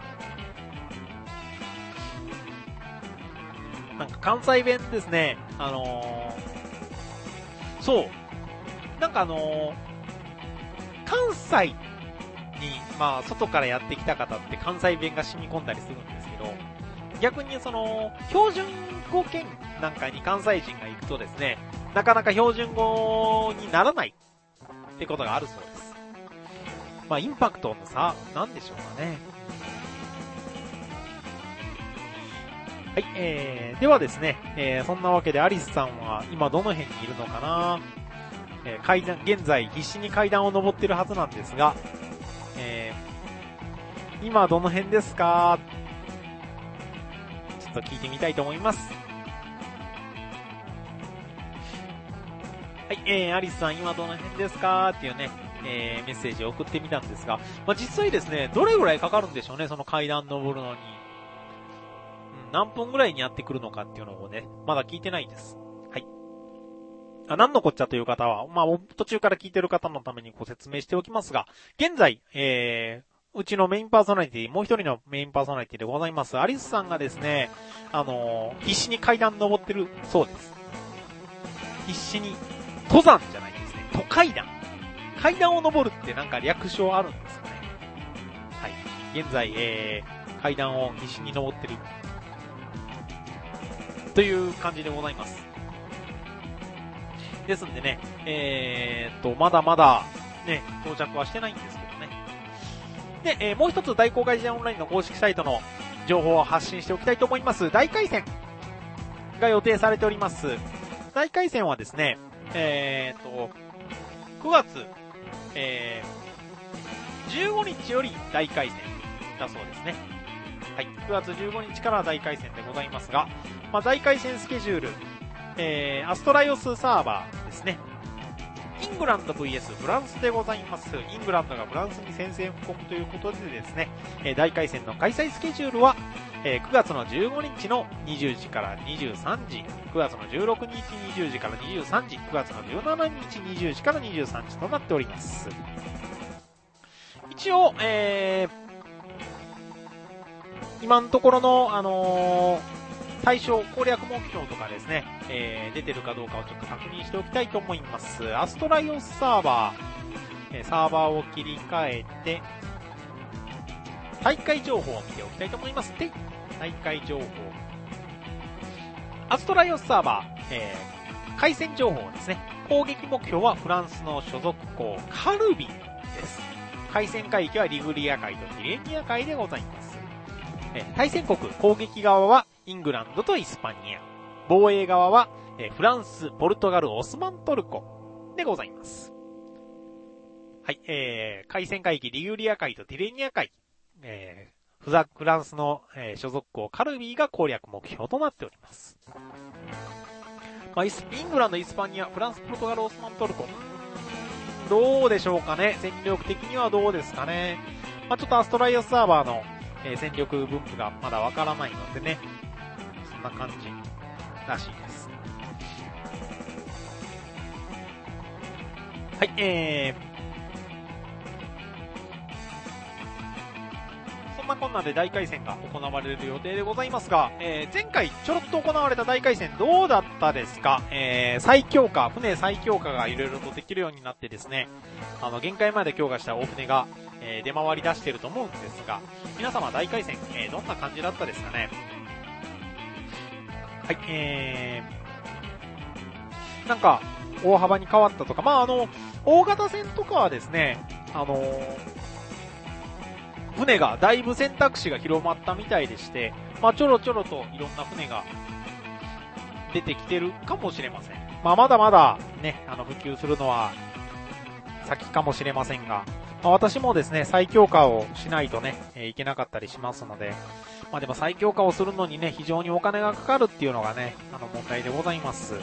ー、なんか関西弁ですね、あのー、そう、なんかあのー、関西に、まあ、外からやってきた方って関西弁が染み込んだりするんですけど、逆にその、標準語圏なんかに関西人が行くとですね、なかなか標準語にならないってことがあるそうです。まあ、インパクトの差、なんでしょうかね。はい、えー、ではですね、えー、そんなわけでアリスさんは今どの辺にいるのかな、えー、階段、現在必死に階段を登ってるはずなんですが、えー、今どの辺ですか？ちょっと聞いてみたいと思います。はい、えー、アリスさん今どの辺ですかっていうね、えー、メッセージを送ってみたんですが、まあ、実際ですね、どれぐらいかかるんでしょうね、その階段登るのに。 何分ぐらいにやってくるのかっていうのをね、まだ聞いてないです。はい。あ、何のこっちゃという方は、まあ、途中から聞いてる方のためにご説明しておきますが、現在、えー、うちのメインパーソナリティ、もう一人のメインパーソナリティでございます、アリスさんがですね、あのー、必死に階段登ってるそうです。必死に、登山じゃないですね、都階段。階段を登るってなんか略称あるんですかね。はい。現在、えー、階段を必死に登ってる。という感じでございます。ですんでね、えーっと、まだまだ、ね、到着はしてないんですけどね。で、えー、もう一つ大公開試合オンラインの公式サイトの情報を発信しておきたいと思います。大回戦が予定されております。大回戦はですね、えーっと、くがつ、えー、じゅうごにちより大回戦だそうですね。はい。くがつじゅうごにちから大回戦でございますが、まあ、大回戦スケジュール、えー、アストライオスサーバーですね。イングランド ブイエス フランスでございます。イングランドがフランスに宣戦布告ということでですね、えー、大回戦の開催スケジュールは、えー、くがつのじゅうごにちのにじゅうじからにじゅうさんじ、くがつのじゅうろくにちにじゅうじからにじゅうさんじ、くがつのじゅうしちにちにじゅうじからにじゅうさんじとなっております。一応、えー、今のところの、あのー、対象攻略目標とかですね、えー、出てるかどうかをちょっと確認しておきたいと思います。アストライオスサーバー、えー、サーバーを切り替えて、大会情報を見ておきたいと思います。で、大会情報。アストライオスサーバー、えー、回戦情報ですね。攻撃目標はフランスの所属校、カルビです。回戦海域はリグリア海とティレニア海でございます。えー、対戦国、攻撃側はイングランドとイスパニア。防衛側は、えー、フランス、ポルトガル、オスマントルコでございます。はい、えー、海戦海域リグリア海とティレニア海。えー、フザフランスの、えー、所属校カルビーが攻略目標となっております。まあ、イスイングランド、イスパニア、フランス、ポルトガル、オスマントルコ。どうでしょうかね。戦力的にはどうですかね。まあ、ちょっとアストライオスサーバーの、えー、戦力分布がまだわからないのでね。そんな感じらしいです。はい、えー、そんなこんなで大回戦が行われる予定でございますが、えー、前回ちょろっと行われた大回戦どうだったですか？えー、再強化、船再強化がいろいろとできるようになってですね、あの、限界まで強化した大船が、えー、出回り出していると思うんですが、皆様大回戦、えー、どんな感じだったですかね？はい、えー、なんか、大幅に変わったとか、まあ、あの、大型船とかはですね、あのー、船が、だいぶ選択肢が広まったみたいでして、まあ、ちょろちょろといろんな船が出てきてるかもしれません。まあ、まだまだね、あの、普及するのは先かもしれませんが、まあ、私もですね、再強化をしないとね、えー、いけなかったりしますので、まあでも再強化をするのにね、非常にお金がかかるっていうのがね、あの問題でございます。はい。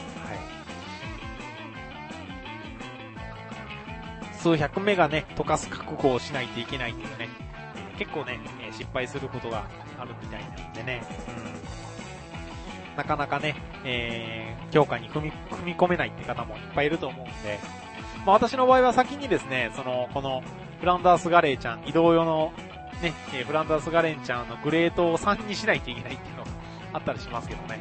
数百メガね、溶かす覚悟をしないといけないっていうね、えー、結構ね、えー、失敗することがあるみたいなのでね、うん、なかなかね、えー、強化に踏み、踏み込めないって方もいっぱいいると思うんで、まあ私の場合は先にですね、その、この、フランダースガレーちゃん、移動用のね、えー、フランダースガレンちゃんのグレートをさんにしないといけないっていうのがあったりしますけどね。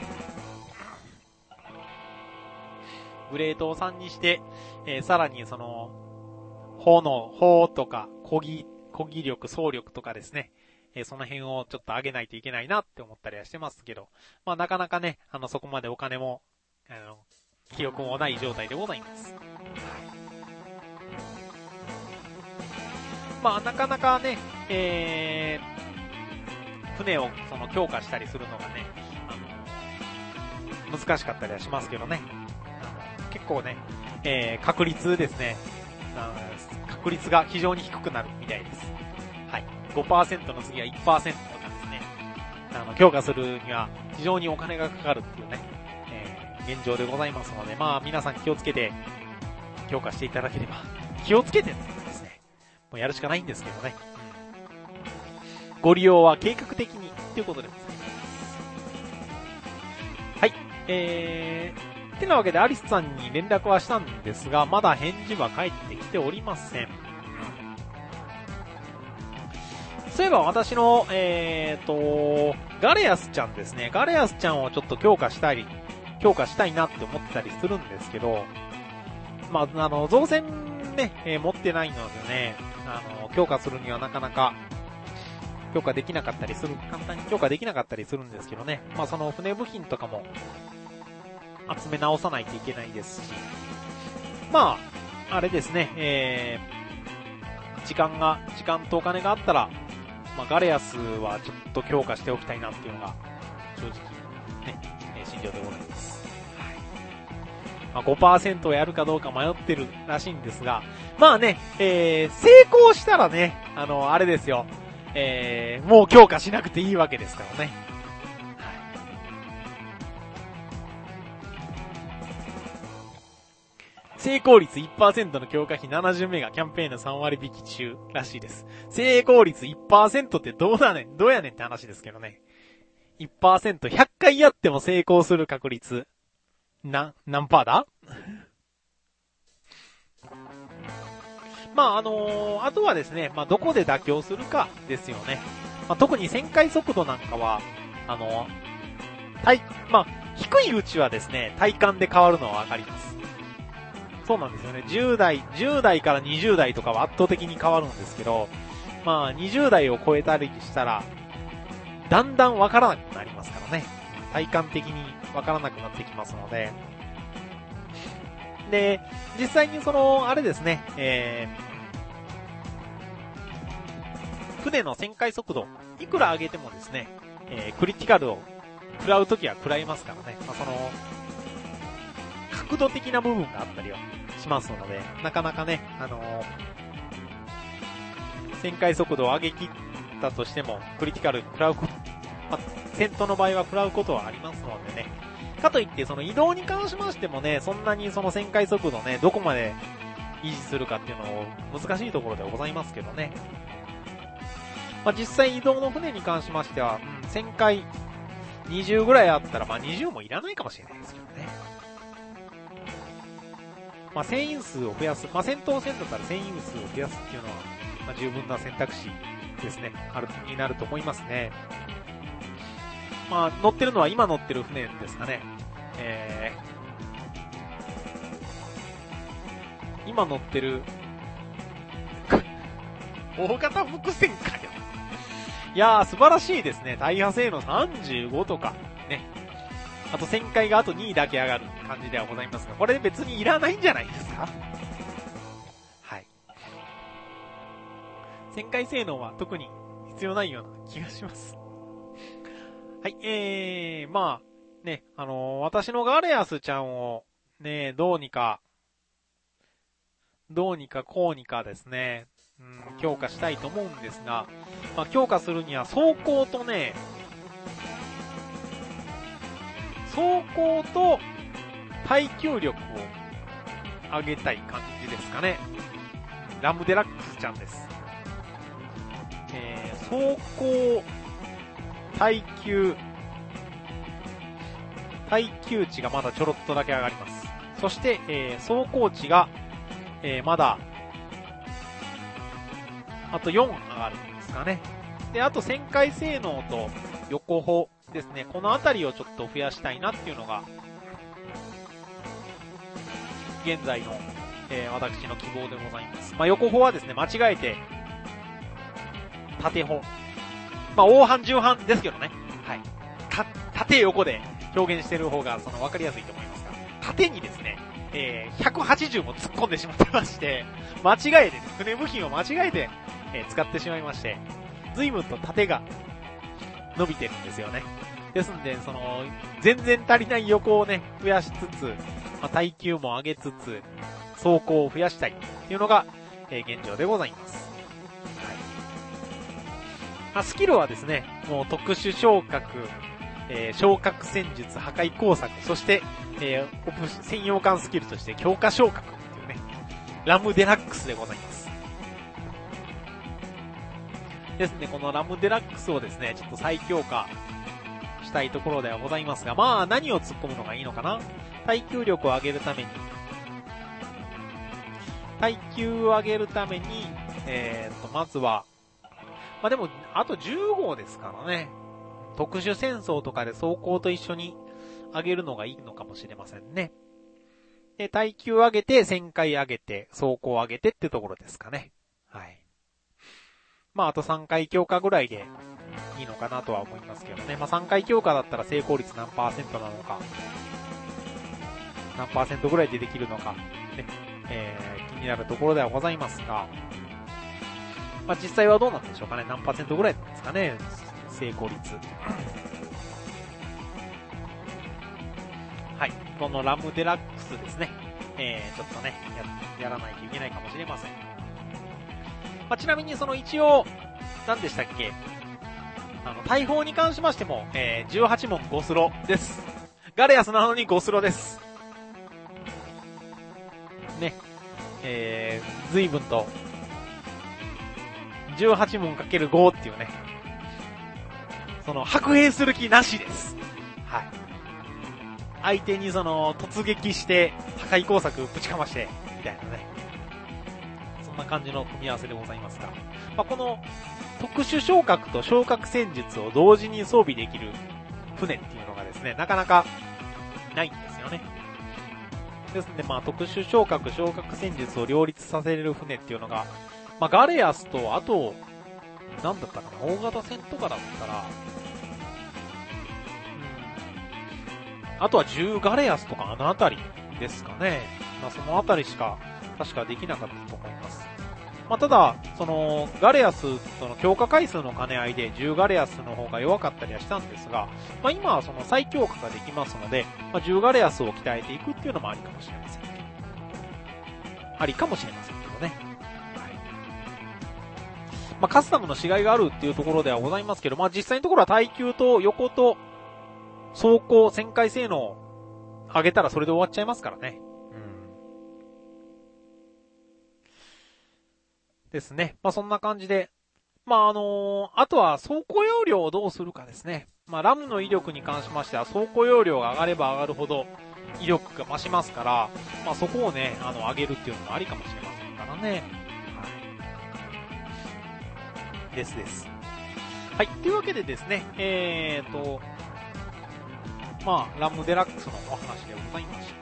グレートをさんにして、えー、さらにその、砲の、砲とか、漕ぎ、漕ぎ力、走力とかですね、えー、その辺をちょっと上げないといけないなって思ったりはしてますけど、まあなかなかね、あの、そこまでお金も、あの、記憶もない状態でございます。まあなかなかね、えー、船をその強化したりするのがね、あの、難しかったりはしますけどね。あの結構ね、えー、確率ですね、あの、確率が非常に低くなるみたいです。はい。ごパーセントの次は いちパーセント とかですね、あの、強化するには非常にお金がかかるっていうね、えー、現状でございますので、まあ皆さん気をつけて強化していただければ、気をつけてですね、もうやるしかないんですけどね。ご利用は計画的にということでございます。 えー、てなわけでアリスさんに連絡はしたんですが、まだ返事は返ってきておりません。そういえば私の、えーと、ガレアスちゃんですね。ガレアスちゃんをちょっと強化したり、強化したいなって思ってたりするんですけど、まあ、あの、造船ね、えー、持ってないのでね、あの、強化するにはなかなか、強化できなかったりする、簡単に強化できなかったりするんですけどね。まあ、その船部品とかも、集め直さないといけないですし、まあ、あれですね、えー、時間が、時間とお金があったら、まあ、ガレアスはちょっと強化しておきたいなっていうのが、正直、ね、えー、心情でございます。はい。まあ、ごパーセント をやるかどうか迷ってるらしいんですが、まあね、えー、成功したらね、あの、あれですよ、えー、もう強化しなくていいわけですからね。はい。成功率 いちパーセント の強化費ななじゅうメガキャンペーンのさん割引中らしいです。成功率 いちパーセント ってどうだねん、どうやねんって話ですけどね。いちパーセント、ひゃっかいやっても成功する確率。な、何パーだまあ、あのー、あとはですね、まあ、どこで妥協するかですよね。まあ、特に旋回速度なんかは、あのー、体、まあ、低いうちはですね、体感で変わるのはわかります。そうなんですよね。じゅう代、じゅう代からにじゅう代とかは圧倒的に変わるんですけど、まあ、にじゅう代を超えたりしたら、だんだんわからなくなりますからね。体感的にわからなくなってきますので。で、実際にその、あれですね、えー、船の旋回速度、いくら上げてもですね、えー、クリティカルを食らうときは食らいますからね。まあ、その、角度的な部分があったりはしますので、なかなかね、あのー、旋回速度を上げ切ったとしても、クリティカル食らうこと、まあ、戦闘の場合は食らうことはありますのでね。かといって、その移動に関しましてもね、そんなにその旋回速度ね、どこまで維持するかっていうのを難しいところではございますけどね。まあ、実際移動の船に関しましては、うん、旋回にじゅうぐらいあったら、まあ、にじゅうもいらないかもしれないですけどね。まあ、船員数を増やす。まあ、戦闘戦だったら船員数を増やすっていうのは、まあ、十分な選択肢ですね。ある、になると思いますね。まあ、乗ってるのは今乗ってる船ですかね。えー、今乗ってる、大型伏線かよ。いやー、素晴らしいですね。大破性能さんじゅうごとか、ね。あと旋回があとにだけ上がる感じではございますが、これ別にいらないんじゃないですか？はい。旋回性能は特に必要ないような気がします。はい、えー、まあ、ね、あのー、私のガレアスちゃんを、ね、どうにか、どうにかこうにかですね、うん、強化したいと思うんですが、まあ、強化するには走行とね、走行と耐久力を上げたい感じですかね。ラムデラックスちゃんです。えー、走行、耐久、耐久値がまだちょろっとだけ上がります。そして、えー、走行値が、えー、まだ、あとよん上がるんですかね。で、あと旋回性能と横歩ですね。このあたりをちょっと増やしたいなっていうのが、現在の、えー、私の希望でございます。まあ、横歩はですね、間違えて、縦歩。まあ、大半重半ですけどね。はい。た、縦横で表現してる方が、その、わかりやすいと思いますが、縦にですね、えー、ひゃくはちじゅうも突っ込んでしまってまして、間違えて、船部品を間違えて、えー、使ってしまいまして、随分と縦が伸びてるんですよね。ですんで、その、全然足りない横をね、増やしつつ、まあ、耐久も上げつつ、走行を増やしたいっていうのが、えー、現状でございます。はい。まあ、スキルはですね、もう特殊昇格、えー、昇格戦術、破壊工作、そして、えー、オプ専用艦スキルとして強化昇格っていうね、ラムデラックスでございます。ですね、このラムデラックスをですね、ちょっと再強化ししたいところではございますが、まあ何を突っ込むのがいいのかな。耐久力を上げるために、耐久を上げるために、えーと、まずは、まあでも、あとじゅう号ですからね。特殊戦争とかで装甲と一緒に上げるのがいいのかもしれませんね。で、耐久上げて、旋回上げて、装甲上げてってところですかね。はい。まああとさんかい強化ぐらいでいいのかなとは思いますけどね。まあさんかい強化だったら成功率何パーセントなのか、何パーセントぐらいでできるのか、ね、えー、気になるところではございますが、まあ実際はどうなんでしょうかね。何パーセントぐらいなんですかね、成功率。はい。このラムデラックスですね。えー、ちょっとね、や、やらないといけないかもしれません。まあ、ちなみにその一応、何でしたっけ、あの、大砲に関しましても、えー、じゅうはち問ごスロです。ガレアスなのにごスロです。ね。えー、随分と、じゅうはち問かけるごっていうね、その、白兵する気なしです。はい。相手にその、突撃して、破壊工作ぶちかまして、みたいなね。そんな感じの組み合わせでございますが。まあ、この、特殊昇格と昇格戦術を同時に装備できる船っていうのがですね、なかなかないんですよね。ですので、まあ、特殊昇格、昇格戦術を両立させれる船っていうのが、まあ、ガレアスと、あと、なんだったかな、大型船とかだったら、あとはじゅうガレアスとかあのあたりですかね。まあそのあたりしか確かできなかったと思います。まあただ、そのガレアスとの強化回数の兼ね合いでじゅうガレアスの方が弱かったりはしたんですが、まあ今はその再強化ができますので、まあじゅうガレアスを鍛えていくっていうのもありかもしれません。ありかもしれませんけどね。はい。まあカスタムのしがいがあるっていうところではございますけど、まあ実際のところは耐久と横と走行、旋回性能を上げたらそれで終わっちゃいますからね。うん。ですね。まあそんな感じで。まああのー、あとは走行容量をどうするかですね。まあラムの威力に関しましては走行容量が上がれば上がるほど威力が増しますから、まあそこをね、あの上げるっていうのもありかもしれませんからね。はい。ですです。はい。というわけでですね、えーと、まあ、ラムデラックスのお話でございました。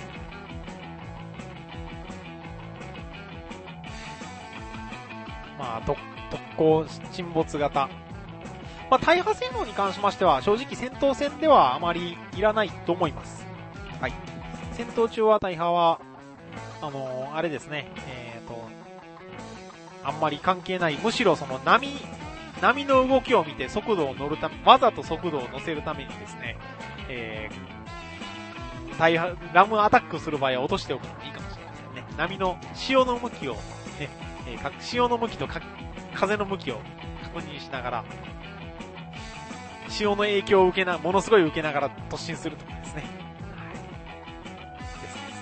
まあ、特攻沈没型。まあ、大破性能に関しましては、正直戦闘戦ではあまりいらないと思います。はい。戦闘中は大破は、あのー、あれですね、えーと、あんまり関係ない。むしろその波、波の動きを見て速度を乗るため、わざと速度を乗せるためにですね、えー、大破、ラムアタックする場合は落としておくのがいいかもしれませんね。波の潮の向きを、ね、えー、潮の向きとか風の向きを確認しながら、潮の影響を受けな、ものすごい受けながら突進するとかですね。はい。ですです。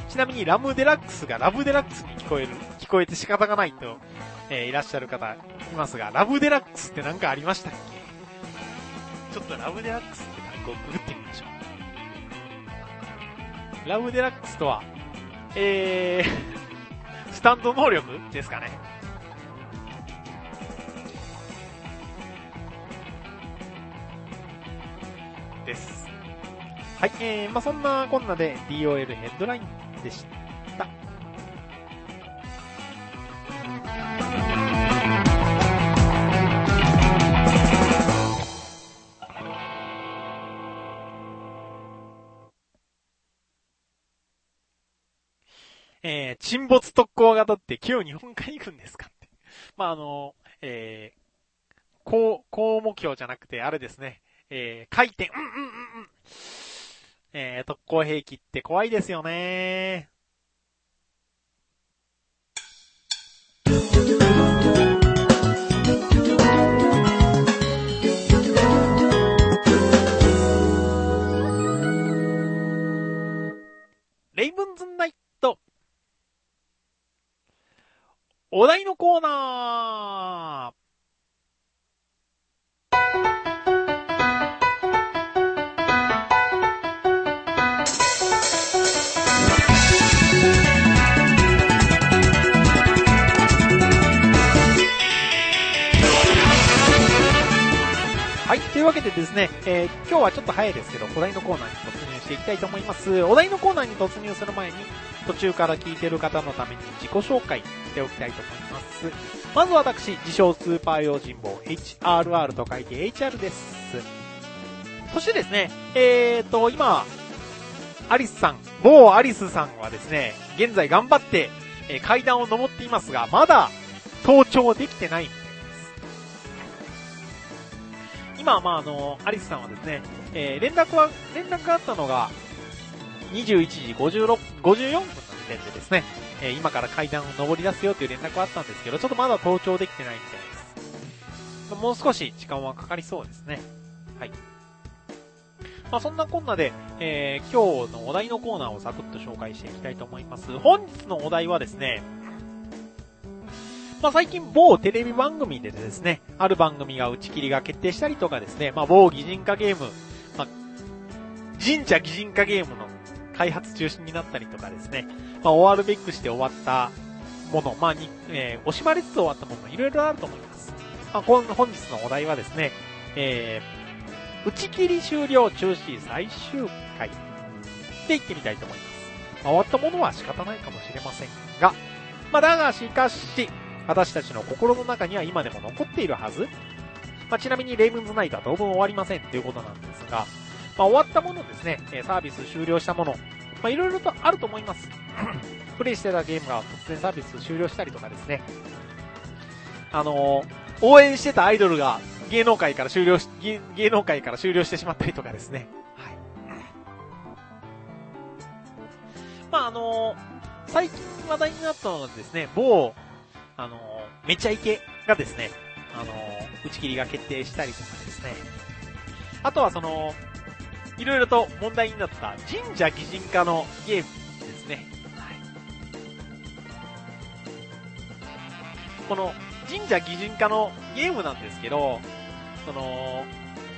ちなみにラムデラックスがラブデラックスに聞こえる、聞こえて仕方がないと、えー、いらっしゃる方いますが、ラブデラックスって何かありましたっけ？ちょっとラブデラックスって単語をググってみましょう。ラブデラックスとは、えー、スタンド能力ですかね。です。はい、えー、まあそんなこんなで ディーオーエル ヘッドラインでした。えー、沈没特攻型って今日日本海に行くんですかって。まあ、あの、えー、高、高目標じゃなくて、あれですね。えー、回転、うんうんうんうん。えー、特攻兵器って怖いですよね。レイブンズナイト。お題のコーナー。 というわけでですね、えー、今日はちょっと早いですけど、お題のコーナーに突入していきたいと思います。お題のコーナーに突入する前に、途中から聞いている方のために自己紹介しておきたいと思います。まず私、自称スーパー用心棒 エイチアールアール と書いて エイチアール です。そしてですね、えーと、今、アリスさん、某アリスさんはですね、現在頑張って、えー、階段を登っていますが、まだ登頂できてないみたいです。今、まあ、あの、アリスさんはですね、えー、連絡は、連絡があったのが、にじゅういちじごじゅうろく、ごじゅうよんぷんの時点でですね、えー、今から階段を登り出すよという連絡はあったんですけど、ちょっとまだ登頂できてないみたいです。もう少し時間はかかりそうですね。はい。まあ、そんなこんなで、えー、今日のお題のコーナーをサクッと紹介していきたいと思います。本日のお題はですね、まあ、最近某テレビ番組でですね、ある番組が打ち切りが決定したりとかですね、まあ、某擬人化ゲーム、まあ、神社擬人化ゲームの開発中止になったりとかですね、まあ、終わるべくして終わったもの、まあ、に、えー、惜しまれつつ終わったもの、いろいろあると思います。まあ、本日のお題はですね、えー、打ち切り終了中止最終回でいってみたいと思います。まあ、終わったものは仕方ないかもしれませんが、まあ、だがしかし、私たちの心の中には今でも残っているはず。まあ、ちなみにレイブンズナイトは当分終わりませんということなんですが、まあ、終わったものですね、サービス終了したもの、まあ、いろいろとあると思います。プレイしてたゲームが突然サービス終了したりとかですね、あのー、応援してたアイドルが芸能界から終了し、芸、芸能界から終了してしまったりとかですね。はい。まあ、あのー、最近話題になったのがですね、某、あのー、めちゃイケがですね、あのー、打ち切りが決定したりとかですね。あとはその、いろいろと問題になった神社擬人化のゲームですね。はい。この神社擬人化のゲームなんですけど、その、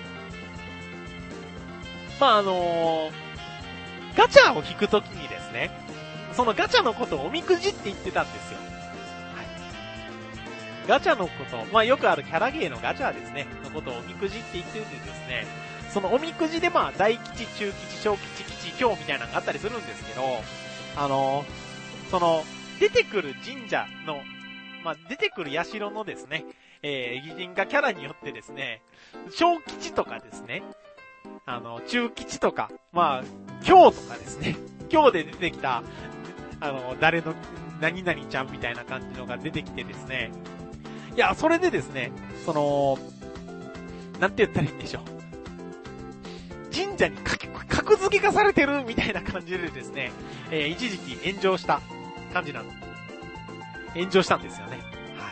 まあ、あのー、ガチャを引くときにですね、そのガチャのことをおみくじって言ってたんですよ。はい。ガチャのこと、まあよくあるキャラゲーのガチャですね、のことをおみくじって言ってるんでですね、そのおみくじでまあ大吉、中吉、小吉、吉、凶みたいなのがあったりするんですけど、あのー、その、出てくる神社の、まあ出てくる社のですね、えー、擬人化キャラによってですね、小吉とかですね、あの、中吉とか、まあ、今日とかですね、今日で出てきた、あの、誰の、何々ちゃんみたいな感じのが出てきてですね、いや、それでですね、その、なんて言ったらいいんでしょう。神社に格付け化されてるみたいな感じでですね、えー、一時期炎上した感じなの。炎上したんですよね。はい。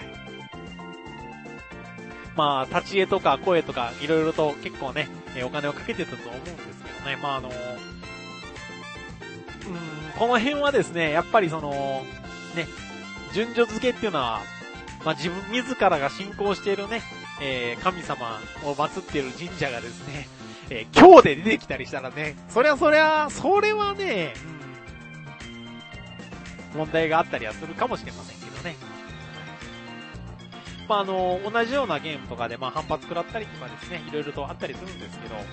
まあ、立ち絵とか声とか、いろいろと結構ね、えー、お金をかけてたと思うんですけどね、まああのー、うーん、この辺はですね、やっぱりその、ね、順序付けっていうのは、まあ自分自らが信仰しているね、えー、神様を祀っている神社がですね、えー、今日で出てきたりしたらね、そりゃそりゃ、それはね、うん、問題があったりはするかもしれませんけどね。まあ、あの、同じようなゲームとかで、まあ、反発食らったりとかですね、いろいろとあったりするんですけど、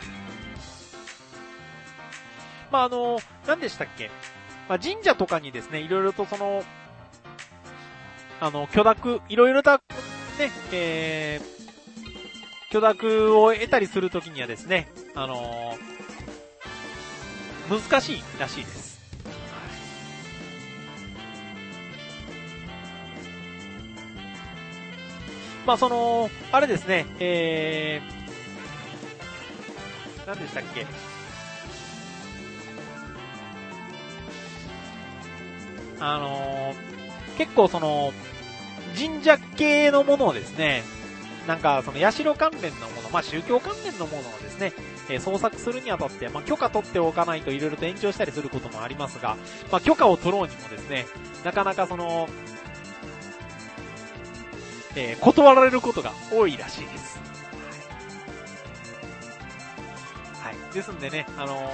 まあ、あの、何でしたっけ？まあ、神社とかにですね、いろいろとその、あの、許諾、いろいろと、ね、えー、許諾を得たりするときにはですね、あのー、難しいらしいです。まあ、その、あれですね、えー、何でしたっけ？あのー、結構その、神社系のものをですね、なんかその社関連のもの、まあ宗教関連のものをですね、えー、創作するにあたって、まあ許可取っておかないといろいろと延長したりすることもありますが、まあ許可を取ろうにもですね、なかなかその、えー、断られることが多いらしいです。はい。はい。ですんでね、あの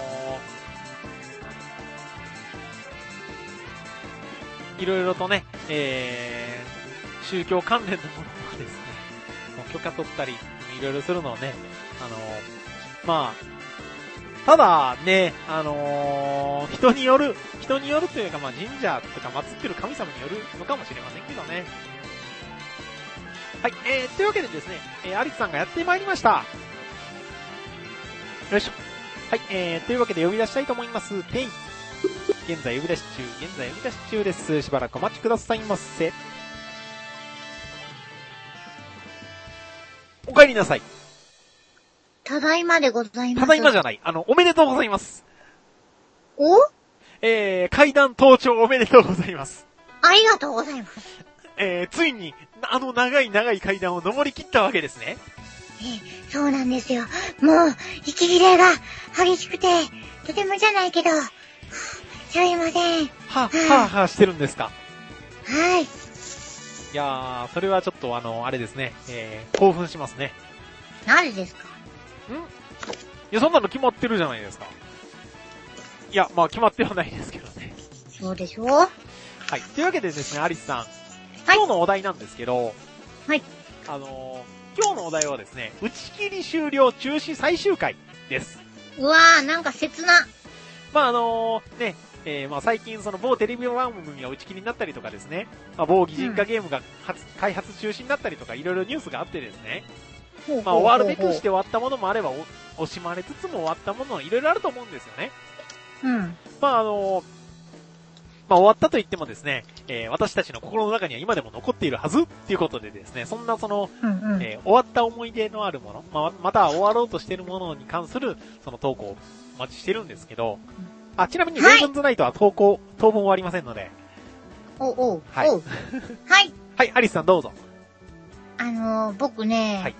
ー、いろいろとね、えー、宗教関連のものをですね、もう許可取ったり、いろいろするのをね、 あの、まあ、ただね、あのー、人による、人によるというか、まあ神社とか祀ってる神様によるのかもしれませんけどね。はい、えー、というわけでですね、えー、アリスさんがやってまいりました。よいしょ。はい、えー、というわけで呼び出したいと思います。ペイ。現在呼び出し中、現在呼び出し中です。しばらくお待ちくださいませ。お帰りなさい。 ただいまでございます。 ただいまじゃない。あの、おめでとうございます。 おえー、階段登頂おめでとうございます。 ありがとうございます。 えー、ついに、あの長い長い階段を登り切ったわけですね。 えー、そうなんですよ。もう、息切れが激しくて、とてもじゃないけど、すいません。 は、はぁはぁしてるんですか。 はい。 いやー、それはちょっとあの、あれですね、えー、興奮しますね。 なぜですか？ ん？いや、そんなの決まってるじゃないですか。いや、まあ決まってはないですけどね。 そうでしょう？はい。というわけでですね、アリスさん。 はい。 今日のお題なんですけど、 はい。 あのー、今日のお題はですね、打ち切り終了中止最終回です。 うわー、なんか切な。 まああのー、ね、えー、まあ最近その某テレビ番組が打ち切りになったりとかですね、まあ某擬人化ゲームが発、うん、開発中止になったりとかいろいろニュースがあってですね、 ほうほうほうほう、 まあ終わるべくして終わったものもあれば、惜しまれつつも終わったものいろいろあると思うんですよね。 うん。 まああのー、まあ終わったと言ってもですね、えー、私たちの心の中には今でも残っているはずっていうことでですね、そんなその、 うんうん、 えー、終わった思い出のあるもの、まあ、また終わろうとしているものに関するその投稿をお待ちしてるんですけど、あ、ちなみにレイブンズナイトは投稿、はい、当分終わりませんので。 おうおう。 はい。 おうはい。 はい、アリスさんどうぞ。 あのー、僕ね、 はい。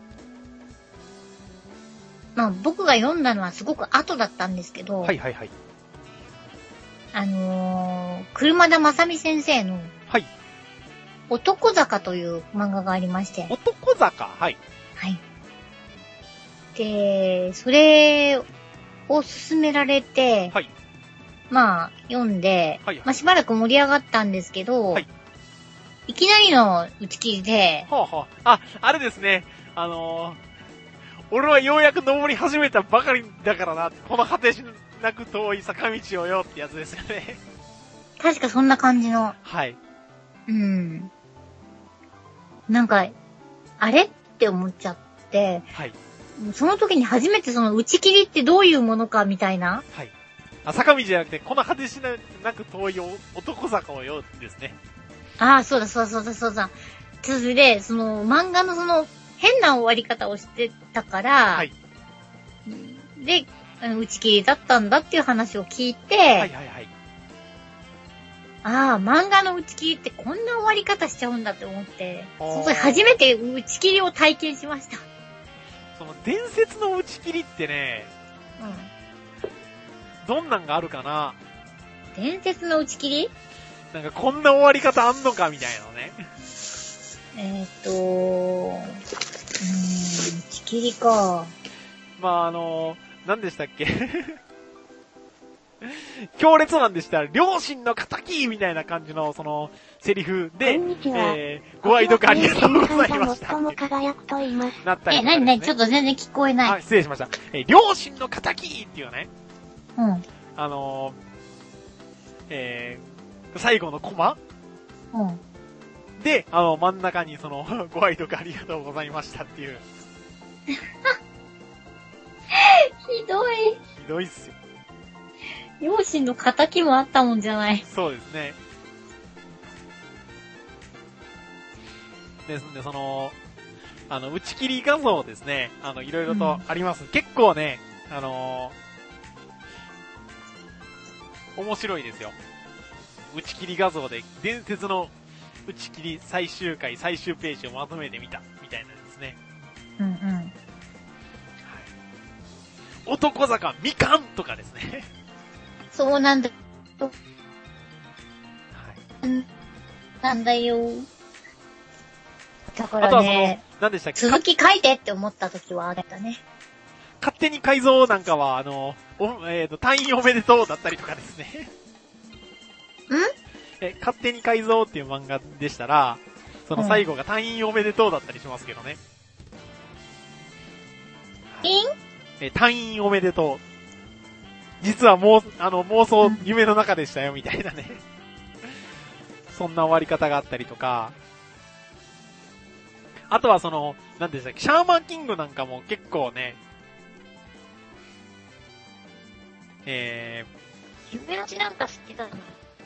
まあ僕が読んだのはすごく後だったんですけど、 はいはいはい。 あのー、車田正美先生の、 はい。 男坂という漫画がありまして。 男坂はい。 はい。で、それを勧められて、 はい。 まあ、読んで、 はいはい、 まあしばらく盛り上がったんですけど、 はい。 いきなりの打ち切りで、 はあはあ、あ、あれですね、あのー、俺はようやく登り始めたばかりだからな、この果てしなく遠い坂道をよってやつですよね。 確かそんな感じの。 はい。 うん。なんか、あれって思っちゃって、 はい。 その時に初めてその打ち切りってどういうものかみたいな。 はい。あ、坂道じゃなくて、この果てしなく遠い男坂をよですね。 ああ、そうだそうだそうだそうだ。それで、その漫画のその変な終わり方をしてたから、はい。で、打ち切りだったんだっていう話を聞いて、はいはいはい。ああ、漫画の打ち切りってこんな終わり方しちゃうんだって思って、そこで初めて打ち切りを体験しました。 その伝説の打ち切りってね、うん。どんなんがあるかな？ 伝説の打ち切り？ なんかこんな終わり方あんのかみたいなのね。 えーっと、うーん、打ち切りか。 まああの、何でしたっけ強烈なんでしたら、両親の仇みたいな感じの、その、セリフで、えー、ご愛読ありがとうございました。なったりとかですね。 え、なになにちょっと全然聞こえない。 あ、失礼しました。えー、両親の仇っていうね。 うん。 あのー、えー、最後のコマうん。 で、あの、真ん中にその、ご愛読ありがとうございましたっていう。 ひどい。 ひどいっすよ。 両親の仇もあったもんじゃない。 そうですね。ですんで、その、あの、打ち切り画像ですね、あの、いろいろとあります。うん、結構ね、あのー、面白いですよ。打ち切り画像で、伝説の打ち切り最終回、最終ページをまとめてみた、みたいなですね。 うんうん。はい、 男坂みかんとかですね。 そうなんだ。はい。なんだよ。だからね。あとはその、 何でしたっけ？ 続き書いてって思った時はあったね。 勝手に改造なんかは、あの、えっと、退院おめでとうだったりとかですね。 ん？ え、勝手に改造っていう漫画でしたら、その最後が退院おめでとうだったりしますけどね。 ピンえー、退院おめでとう。実はもう、あの、妄想、夢の中でしたよ、みたいなね。そんな終わり方があったりとか。あとはその、なんでしたっけ、シャーマンキングなんかも結構ね、えー、夢落ちなんか好きだな。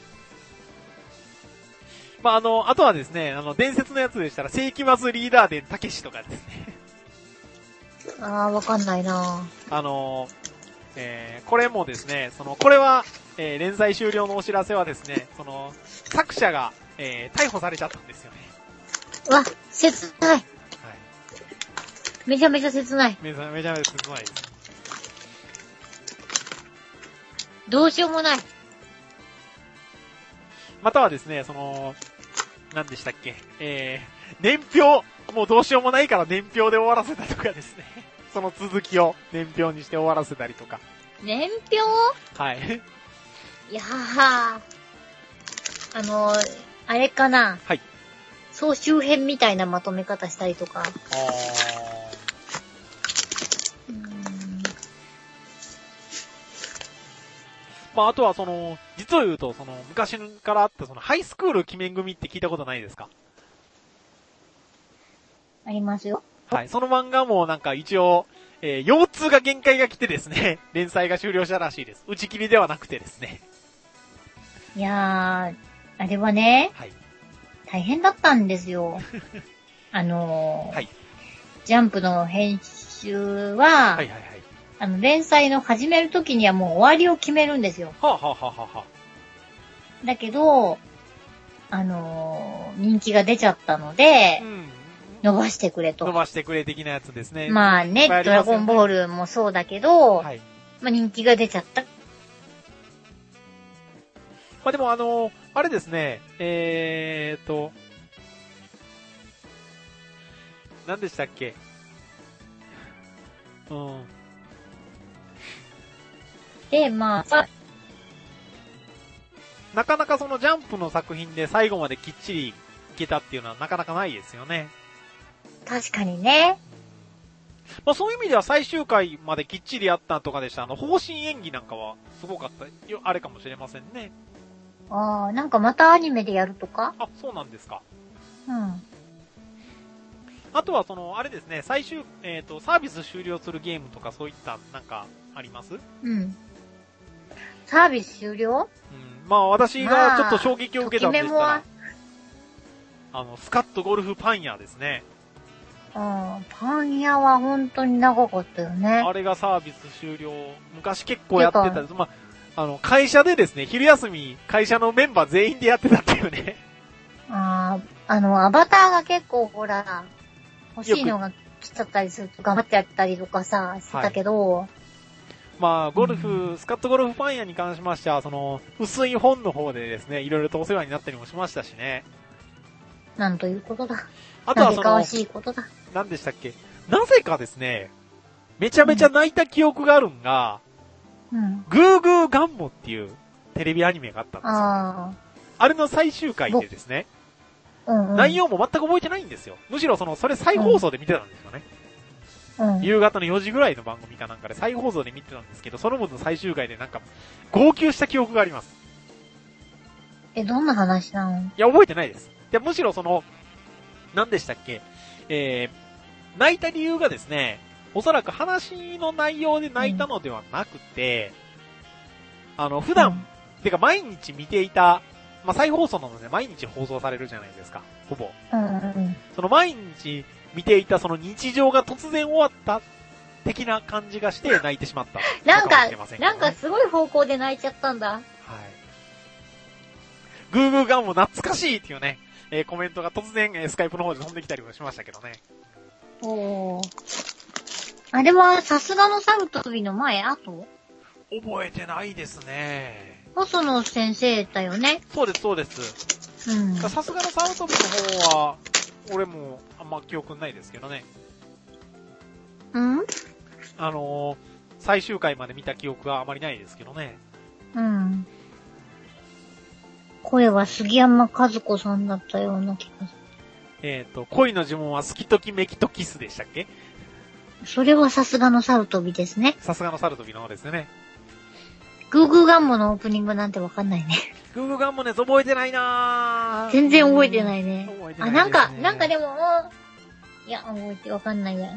まあ、あの、あとはですね、あの、伝説のやつでしたら、世紀末リーダー伝たけしとかですね。 あー、わかんないなあの、えー、これもですね、その、これは、えー、連載終了のお知らせはですね、その、作者が、えー、逮捕されちゃったんですよね。 うわ、切ない。はい。めちゃめちゃ切ない。 めちゃめちゃ切ないです。 どうしようもない。 またはですね、その、何でしたっけ、えー、年表、もうどうしようもないから年表で終わらせたとかですね。その続きを年表にして終わらせたりとか。 年表？ はい。 いやー、あの、あれかな。 はい。 総集編みたいなまとめ方したりとか。あー。うーん。 まあ、あとはその、実を言うと、その、昔からあったその、ハイスクール鬼面組って聞いたことないですか？ ありますよ。 はい。その漫画もなんか一応、えー、腰痛が限界が来てですね、連載が終了したらしいです。打ち切りではなくてですね。 いやー、あれはね、はい、大変だったんですよ。あのー、はい、ジャンプの編集は、はいはいはい、あの、連載の始めるときにはもう終わりを決めるんですよ。 はあ、はあはあはあ、 だけど、あのー、人気が出ちゃったので、うん、伸ばしてくれと。 伸ばしてくれ的なやつですね。 まあね、ねドラゴンボールもそうだけど、はい、まあ人気が出ちゃった。 まあでもあのー、あれですね、えーと、何でしたっけ？うん。 で、まあ、 なかなかそのジャンプの作品で最後まできっちりいけたっていうのはなかなかないですよね。 確かにね。 まあそういう意味では最終回まできっちりやったとかでした。あの、方針演技なんかはすごかったよ、あれかもしれませんね。 ああ、なんかまたアニメでやるとか？ あ、そうなんですか。 うん。 あとはその、あれですね、最終、えっと、サービス終了するゲームとかそういったなんかあります？ うん。サービス終了？ うん。まあ私がちょっと衝撃を受けたんでしたら、あの、スカッとゴルフパン屋ですね。 うん、パン屋は本当に長かったよね。 あれがサービス終了。昔結構やってたんです。まあ、あの、会社でですね、昼休み、会社のメンバー全員でやってたっていうね。 ああ、あの、アバターが結構ほら、欲しいのが来ちゃったりすると頑張ってやったりとかさ、してたけど、はい、 まあ、ゴルフ、うん、スカットゴルフパン屋に関しましては、その、薄い本の方でですね、いろいろとお世話になったりもしましたしね。 なんということだ。 あとはその、 かわしいことだ。 何でしたっけ？なぜかですね、めちゃめちゃ泣いた記憶があるんが、うん、グーグーガンモっていうテレビアニメがあったんですよ。あ, あれの最終回でですね、うんうん、内容も全く覚えてないんですよ。むしろその、それ再放送で見てたんですよね。うん、夕方のよじぐらいの番組かなんかで再放送で見てたんですけど、その分の最終回でなんか、号泣した記憶があります。 え、どんな話なの？ いや、覚えてないです。で、むしろその、何でしたっけ？えー、泣いた理由がですね、おそらく話の内容で泣いたのではなくて、うん、あの、普段、うん、てか毎日見ていた、まあ、再放送なので毎日放送されるじゃないですか、ほぼ。 うんうん、 その毎日見ていたその日常が突然終わった的な感じがして泣いてしまったなんか、なんかすごい方向で泣いちゃったんだ。はい。 グーグーガンも懐かしいっていうね、えー、コメントが突然、えー、スカイプの方で飛んできたりもしましたけどね。 おー。あれはさすがのサルトビの前後？ 覚えてないですね。 細野先生だよね。 そうです、そうです。うん。さすがのサルトビの方は、俺もあんま記憶ないですけどね。 うんあのー、最終回まで見た記憶があまりないですけどね。 うん。声は杉山和子さんだったような気がする。 えっと、恋の呪文は好きときめきとキスでしたっけ？ それはさすがの猿飛びですね。 さすがの猿飛びの方ですね。 グーグーガンモのオープニングなんてわかんないね。 グーグーガンモね、覚えてないなぁ。 全然覚えてないね。 覚えてないですね。 あ、なんか、なんかでも、いや、覚えてわかんないや。うーん。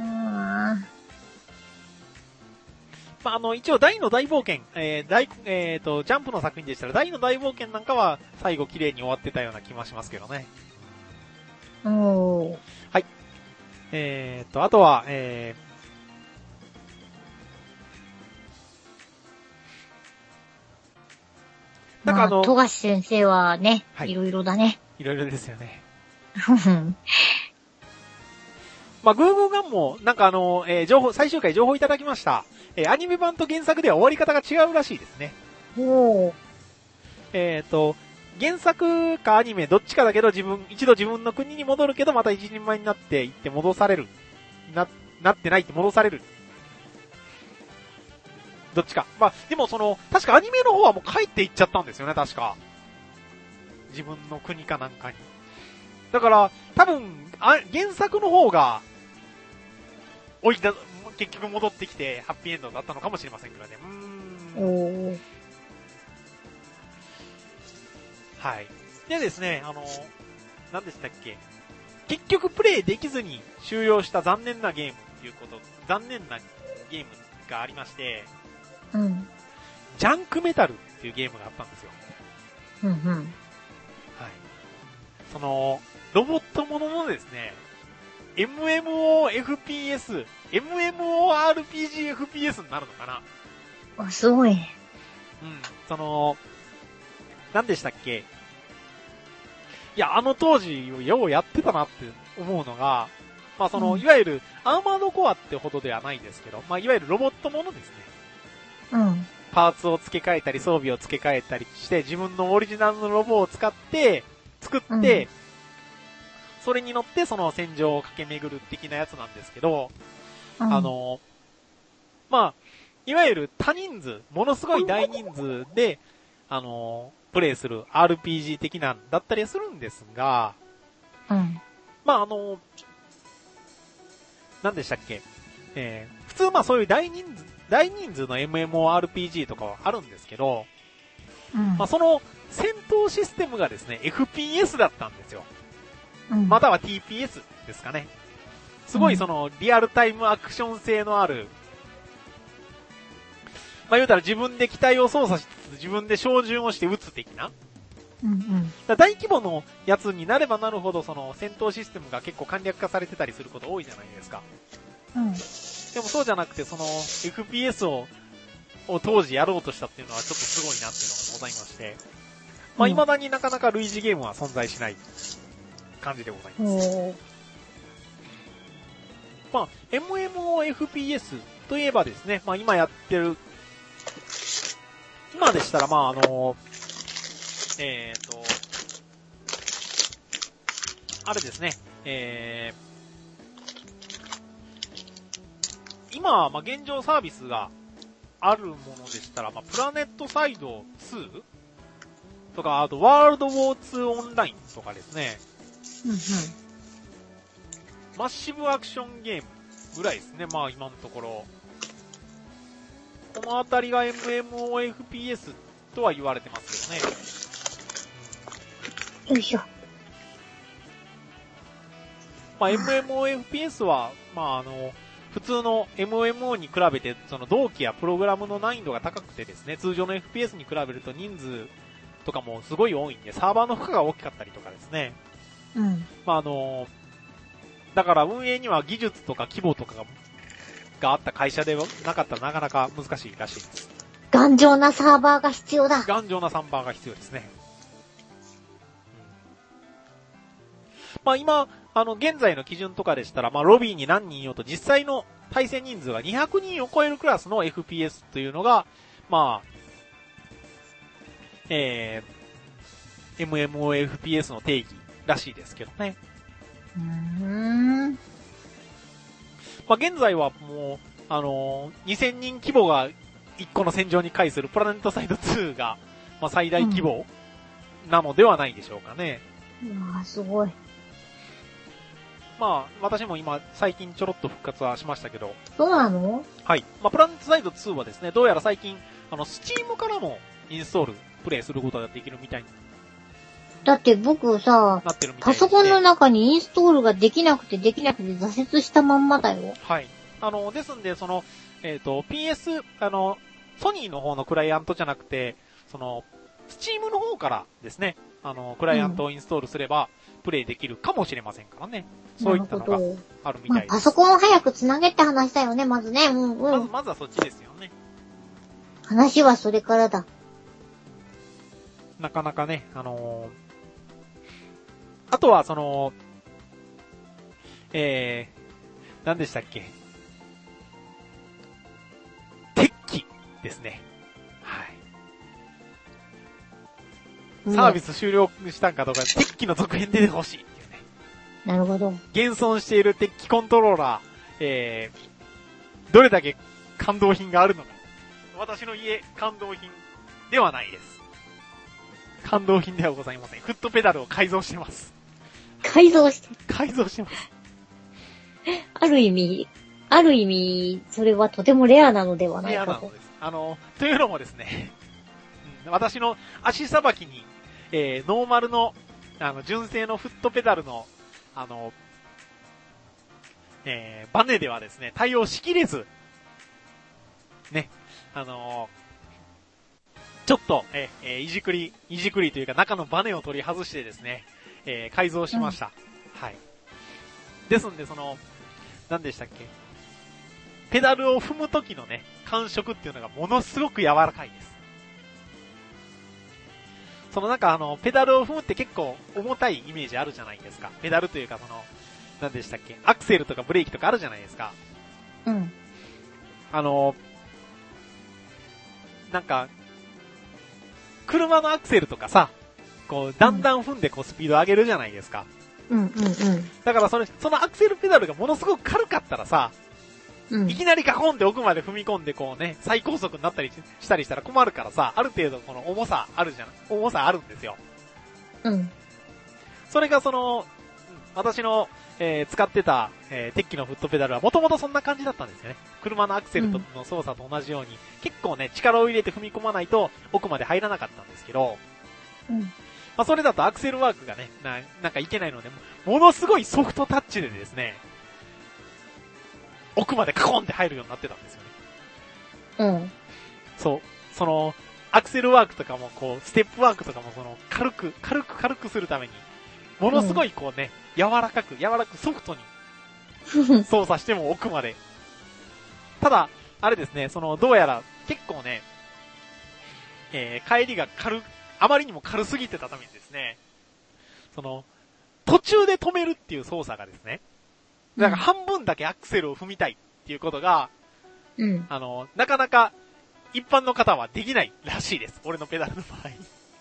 まあ、あの、一応、大の大冒険、えー、大、えーと、ジャンプの作品でしたら、大の大冒険なんかは、最後綺麗に終わってたような気もしますけどね。 おー。 はい。えーと、あとは、えー、なんかあの、 まあ、富樫先生はね、 はいいろいろだね。 いろいろですよね。 ふん。 まあ、グーグーガンも、なんかあの、えー、情報、最終回情報いただきました。えー、アニメ版と原作では終わり方が違うらしいですね。 おー。 えっと、原作かアニメどっちかだけど自分、一度自分の国に戻るけどまた一人前になっていって戻される。な、なってないって戻される。どっちか。まあ、でもその、確かアニメの方はもう帰っていっちゃったんですよね、確か。自分の国かなんかに。だから、多分、あ原作の方が、おいた、結局戻ってきてハッピーエンドだったのかもしれませんけどね。うーん。 おー。 はい。でですね、あの、何でしたっけ。結局プレイできずに終了した残念なゲームっていうこと、残念なゲームがありまして、 うん。 ジャンクメタルっていうゲームがあったんですよ。 うんうん。 はい。その、ロボットもののですね、エムエムオーエフピーエス、エムエムオーアールピージーエフピーエス になるのかな。 あ、すごいね。 うん。その、何でしたっけ。いや、あの当時、ようやってたなって思うのが、まあその、 うん、 いわゆる、アーマードコアってほどではないですけど、まあいわゆるロボットものですね。 うん。 パーツを付け替えたり、装備を付け替えたりして、自分のオリジナルのロボを使って、作って、うん、それに乗ってその戦場を駆け巡る的なやつなんですけど、うん、あの、まあ、いわゆる多人数、ものすごい大人数で、あの、プレイする アールピージー 的なんだったりするんですが、 うん。 まああの、何でしたっけ、えー、普通まあそういう大人数、大人数の エムエムオーアールピージー とかはあるんですけど、 うん、 まあその戦闘システムがですね、エフピーエス だったんですよ。 うん、 または ティーピーエス ですかね。すごいそのリアルタイムアクション性のある、まあ言うたら自分で機体を操作しつつ自分で照準をして撃つ的な。 うんうん、 だ大規模のやつになればなるほどその戦闘システムが結構簡略化されてたりすること多いじゃないですか。 うん。 でもそうじゃなくてその エフピーエス を、を当時やろうとしたっていうのはちょっとすごいなっていうのがございまして。まあ未だになかなか類似ゲームは存在しない感じでございます。 うん、 まあ エムエムオーエフピーエス といえばですね、まあ今やってる今でしたら、まあ、あの、えっと、あれですね、えー、今は、まあ、現状サービスがあるものでしたら、まあ、プラネットサイドツーとか、あと、ワールドウォーツーオンラインとかですね、 うんうん、 マッシブアクションゲームぐらいですね、まあ、今のところ。このあたりが エムエムオーエフピーエス とは言われてますけどね。 よいしょ。 まあ、エムエムオーエフピーエス は、まあ、あの、普通の エムエムオー に比べて、その同期やプログラムの難易度が高くてですね、通常の エフピーエス に比べると人数とかもすごい多いんで、サーバーの負荷が大きかったりとかですね。 うん。 まあ、あの、だから運営には技術とか規模とかが、があった会社でなかったらなかなか難しいらしいです。 頑丈なサーバーが必要だ。 頑丈なサーバーが必要ですね。うん、まあ今、あの、現在の基準とかでしたら、まあロビーに何人いようと実際の対戦人数がにひゃくにんを超えるクラスの エフピーエス というのが、まあ、えー、エムエムオーエフピーエス の定義らしいですけどね。 うーん。 まあ、現在はもう、あのー、にせんにん規模がいっこの戦場に介するプラネットサイドツーが、まあ、最大規模なのではないでしょうかね。 うん、うわぁ、すごい。 まあ、私も今、最近ちょろっと復活はしましたけど。 そうなの？ はい。まあ、プラネットサイドツーはですね、どうやら最近、あの、スチームからもインストール、プレイすることができるみたいにだって僕さ、 なってるみたいパですね。 ソコンの中にインストールができなくてできなくて挫折したまんまだよ。 はい。あの、ですんで、その、えっ、と、ピーエス、あの、ソニーの方のクライアントじゃなくて、その、スチームの方からですね、あの、クライアントをインストールすれば、プレイできるかもしれませんからね。そういったのがあるみたいです。 まあ、パソコンを早くつなげって話だよね、まずね。うんうん。 まず、まずはそっちですよね。 話はそれからだ。 なかなかね、あのー、あとはその、えー、何でしたっけ。鉄器ですね。はい。サービス終了したんかどうか、鉄器の続編出てほしいっていうね。 なるほど。 現存している鉄器コントローラー、えー、どれだけ感動品があるのか。私の家、感動品ではないです。感動品ではございません。フットペダルを改造してます。 改造して。 改造してます。 ある意味、ある意味、それはとてもレアなのではないかと。 レアなのです。あの、というのもですね、うん、私の足さばきに、えー、ノーマルの、あの、純正のフットペダルの、あの、えー、バネではですね、対応しきれず、ね、あのー、ちょっと、えー、いじくり、いじくりというか中のバネを取り外してですね、えー、改造しました。うん、はい。ですんで、その、何でしたっけ？ペダルを踏む時のね、感触っていうのがものすごく柔らかいです。そのなんかあの、ペダルを踏むって結構重たいイメージあるじゃないですか。ペダルというかその、何でしたっけ？アクセルとかブレーキとかあるじゃないですか。 うん。 あの、なんか、車のアクセルとかさ、こう、だんだん踏んでこうスピード上げるじゃないですか。 うんうんうん。 だからそれ、そのアクセルペダルがものすごく軽かったらさ、うん、いきなりガコンって奥まで踏み込んでこうね、最高速になったりしたりしたら困るからさ、ある程度この重さあるじゃん。重さあるんですよ。 うん。 それがその、私の、えー、使ってた、えー、鉄器のフットペダルはもともとそんな感じだったんですよね。車のアクセルとの操作と同じように、うん、結構ね、力を入れて踏み込まないと奥まで入らなかったんですけど、 うん。 まあそれだとアクセルワークがね、な、なんかいけないので、ものすごいソフトタッチでですね、奥までカコンって入るようになってたんですよね。 うん。 そう。その、アクセルワークとかもこう、ステップワークとかもその、軽く、軽く軽くするために、ものすごいこうね、うん、柔らかく、柔らくソフトに操作しても奥まで。ただ、あれですね、その、どうやら結構ね、えー、帰りが軽、あまりにも軽すぎてたためにですね、その、途中で止めるっていう操作がですね、だから半分だけアクセルを踏みたいっていうことが、 うん、 あの、なかなか一般の方はできないらしいです。俺のペダルの場合。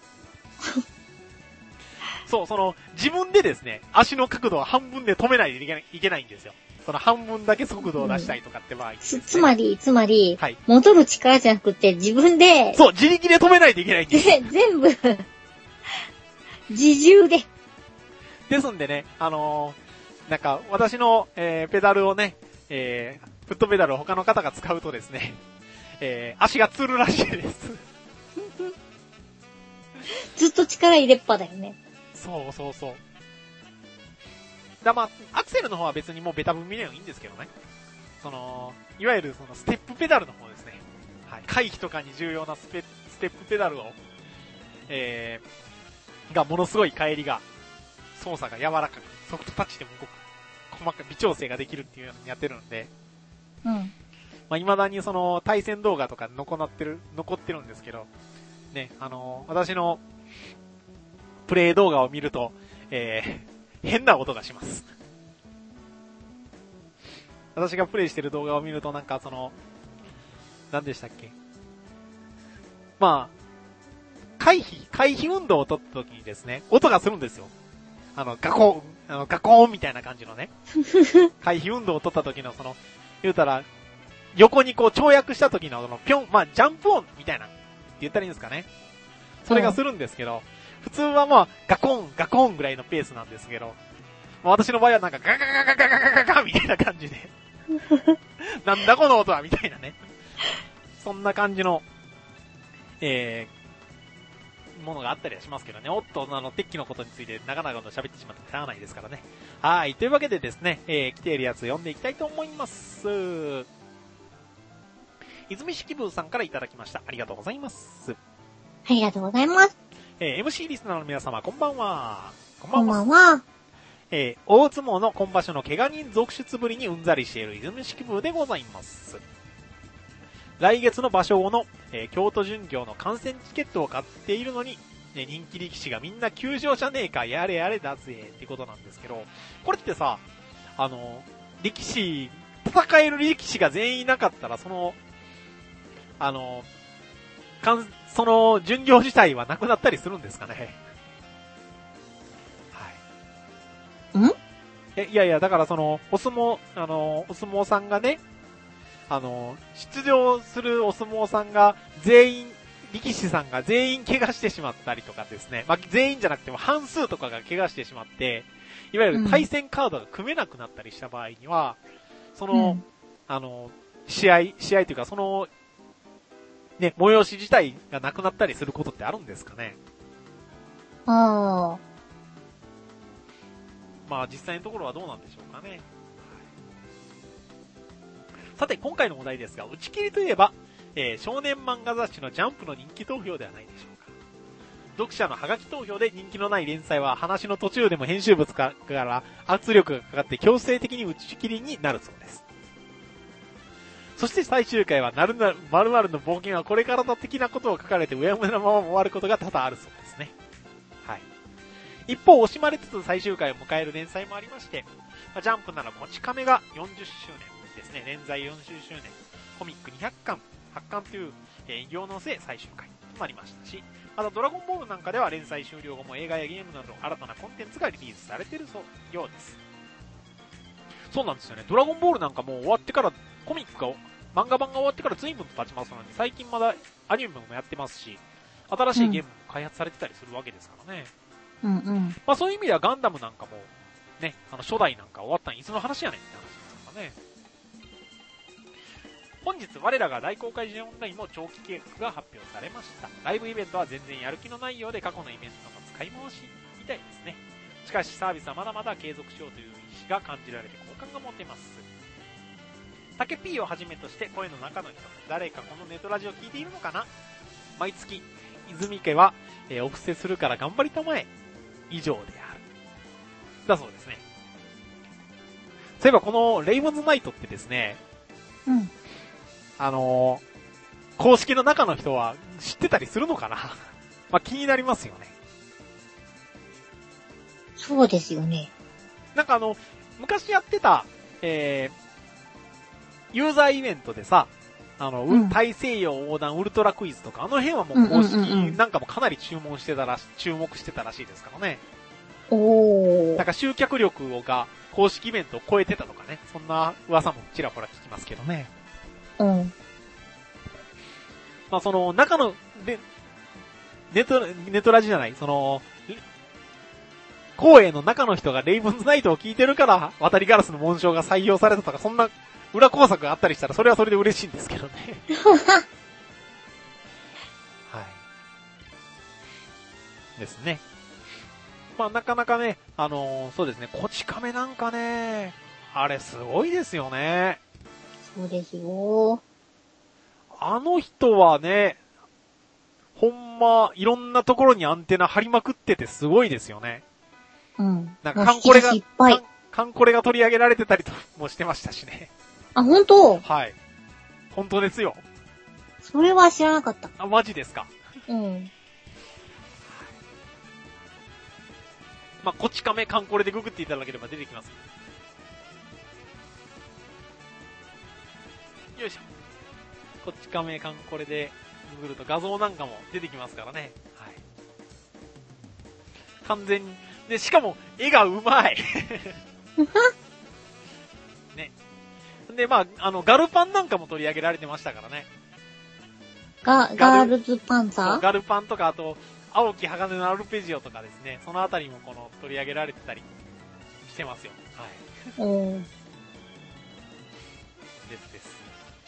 そう、その、自分でですね、足の角度を半分で止めないといけない、いけないんですよ。その半分だけ速度を出したいとかって場合、ね、 つ、つまり、つまり、 はい、 戻る力じゃなくて自分で、 そう、自力で止めないといけないんですよ。 全部、自重で。 ですんでね、あのー、なんか、私の、えー、ペダルをね、えー、フットペダルを他の方が使うとですね、えー、足がつるらしいです。 ずっと力入れっぱだよね。 そうそうそう。だまあ、アクセルの方は別にもうベタ踏みでもいいんですけどね。その、いわゆるそのステップペダルの方ですね。はい。回避とかに重要なスペ、ステップペダルを、えー、がものすごい帰りが、操作が柔らかく、ソフトタッチでも動く、細かい微調整ができるっていうのにやってるんで、 うん。 まあ、未だにその、対戦動画とか残ってる、残ってるんですけど、ね、あの、私の、プレイ動画を見ると、えー、変な音がします。私がプレイしてる動画を見るとなんかその、何でしたっけ？まあ、回避、回避運動を取った時にですね、音がするんですよ。あの、ガコーン、あの、ガコーンみたいな感じのね。回避運動を取った時のその、言うたら、横にこう跳躍した時のその、ぴょん、まあ、ジャンプ音みたいな、って言ったらいいんですかね。それがするんですけど、うん、普通はまあ、ガコン、ガコンぐらいのペースなんですけど、 私の場合はなんかガガガガガガガガガみたいな感じで。なんだこの音はみたいなね。そんな感じの、えー、ものがあったりはしますけどね。おっと、あの、鉄器のことについて長々と喋ってしまってしゃあないですからね。はい。というわけでですね、えー、来ているやつ読んでいきたいと思います。泉式部さんからいただきました。ありがとうございます。 ありがとうございます。 えー、エムシー リスナーの皆様、こんばんは。 こんばんは。こんばんは。 えー、大相撲の今場所の怪我人続出ぶりにうんざりしている泉式部でございます。来月の場所後の、えー、京都巡業の観戦チケットを買っているのに、ね、人気力士がみんな休場じゃねえか、やれやれだぜ、ってことなんですけど、これってさ、あの、力士、戦える力士が全員いなかったら、その、あの、かん、その、巡業自体はなくなったりするんですかね。はい。 んえ、いやいや、だからその、お相撲、あの、お相撲さんがね、あの、出場するお相撲さんが全員、力士さんが全員怪我してしまったりとかですね。まあ、全員じゃなくても半数とかが怪我してしまって、いわゆる対戦カードが組めなくなったりした場合には、うん、その、うん、あの、試合、試合というかその、ね、催し自体がなくなったりすることってあるんですかね。 ああ。 まあ実際のところはどうなんでしょうかね。さて、今回のお題ですが、打ち切りといえば、えー、少年漫画雑誌のジャンプの人気投票ではないでしょうか。読者のハガキ投票で人気のない連載は話の途中でも編集物から圧力がかかって強制的に打ち切りになるそうです。そして最終回はなるなる、〇〇の冒険はこれからだ的なことを書かれてうやむやなまま終わることが多々あるそうですね。はい。一方、惜しまれつつ最終回を迎える連載もありまして、まあ、ジャンプならこち亀がよんじゅっしゅうねんですね。連載よんじゅっしゅうねん。コミックにひゃっかん、はっかんという、えー、偉業の末最終回となりましたし、またドラゴンボールなんかでは連載終了後も映画やゲームなど新たなコンテンツがリリースされているそうようです。そうなんですよね。ドラゴンボールなんかもう終わってから、コミックが、漫画版が終わってから随分と経ちますので、最近まだアニメもやってますし、新しいゲームも開発されてたりするわけですからね。 うんうん。 まあそういう意味ではガンダムなんかも、ね、あの初代なんか終わったんいつの話やねんって話ですからね。本日我らが大公開時オンラインも長期計画が発表されました。ライブイベントは全然やる気のないようで過去のイベントの使い回しみたいですね。しかしサービスはまだまだ継続しようという意思が感じられて好感が持てます。タケ P をはじめとして声の中の人、誰かこのネットラジオ聞いているのかな。毎月、泉家は、えー、お布施するから頑張りたまえ。以上である。だそうですね。そういえばこのレイブンズナイトってですね、 うん。 あのー、公式の中の人は知ってたりするのかなまあ、気になりますよね。 そうですよね。 なんかあの、昔やってた、えー、ユーザーイベントでさ、あの、うん、大西洋横断ウルトラクイズとか、あの辺はもう公式なんかもかなり注文してたらし、注目してたらしいですからね。 おー。 なんか集客力が公式イベントを超えてたとかね、そんな噂もちらほら聞きますけどね。 うん。 まあその、中の、で、ネト、ネトラジじゃない、その、光栄の中の人がレイブンズナイトを聞いてるから、渡りガラスの紋章が採用されたとか、そんな裏工作があったりしたら、それはそれで嬉しいんですけどね。はい。ですね。まあなかなかね、あのー、そうですね、こち亀なんかね、あれすごいですよね。 そうですよ。 あの人はね、ほんま、いろんなところにアンテナ張りまくっててすごいですよね。 うん。 なんかカンコレが、カン、カンコレが取り上げられてたりともしてましたしね。 あ、本当？ はい。本当ですよ。 それは知らなかった。 あ、マジですか。 うん。 まあ、こち亀カンコレでググっていただければ出てきます。よいしょ。こち亀カンコレでググると画像なんかも出てきますからね。はい。完全に。で、しかも、絵がうまい。ね。で、まあ、あの、ガルパンなんかも取り上げられてましたからね。 ガ、ガールズパンツァー？ ガルパンとか、あと、青き鋼のアルペジオとかですね、そのあたりもこの取り上げられてたりしてますよ。はい。 おー。 ですです。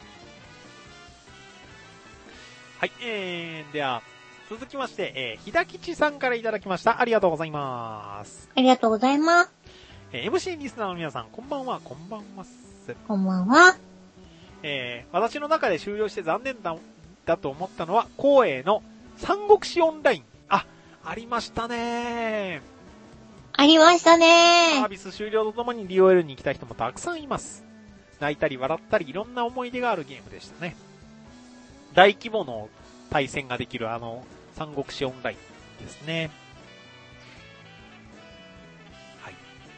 はい、えー、では、続きまして、えー、ひだきちさんからいただきました。ありがとうございます。 ありがとうございます。 えー、エムシー リスナーの皆さん、こんばんは、こんばんは。 こんばんは。 えー、私の中で終了して残念だ、だと思ったのは、光栄の三国志オンライン。あ、ありましたね。 ありましたね。 サービス終了とともに ディーオーエル に来た人もたくさんいます。泣いたり笑ったりいろんな思い出があるゲームでしたね。大規模の対戦ができるあの三国志オンラインですね。はい。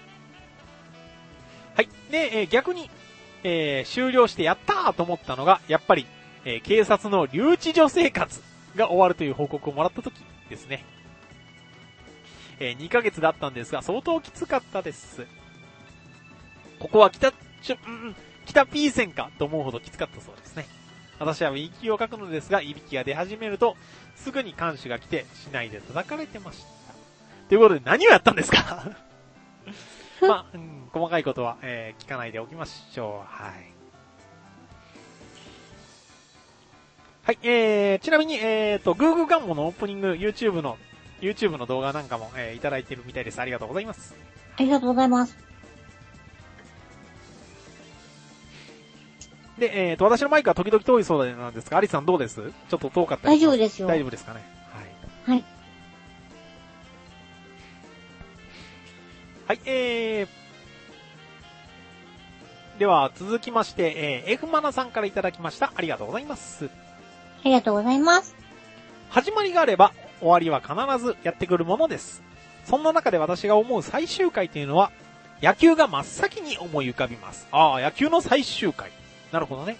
はい。で、えー、逆に、えー、終了してやったーと思ったのが、やっぱり、えー、警察の留置所生活が終わるという報告をもらった時ですね。えー、にかげつだったんですが、相当きつかったです。ここは北、ちょ、うん、北 P 線かと思うほどきつかったそうですね。私はウィキを書くのですが、いびきが出始めると、すぐに看守が来て、市内で叩かれてました。ということで、何をやったんですかまあ、うん、細かいことは、えー、聞かないでおきましょう。はい。はい、えー、ちなみに、えーと、グーグーガンモのオープニング、YouTube の、YouTube の動画なんかも、えー、いただいてるみたいです。ありがとうございます。 ありがとうございます。 で、えーと、私のマイクは時々遠いそうなんですが、アリさんどうです？ちょっと遠かったり大丈夫ですよ。 大丈夫ですかね。 はい。はい。 はい、えー、では続きまして、えー、F マナさんからいただきました。ありがとうございます。 ありがとうございます。 始まりがあれば、終わりは必ずやってくるものです。そんな中で私が思う最終回というのは、野球が真っ先に思い浮かびます。ああ、野球の最終回。なるほどね。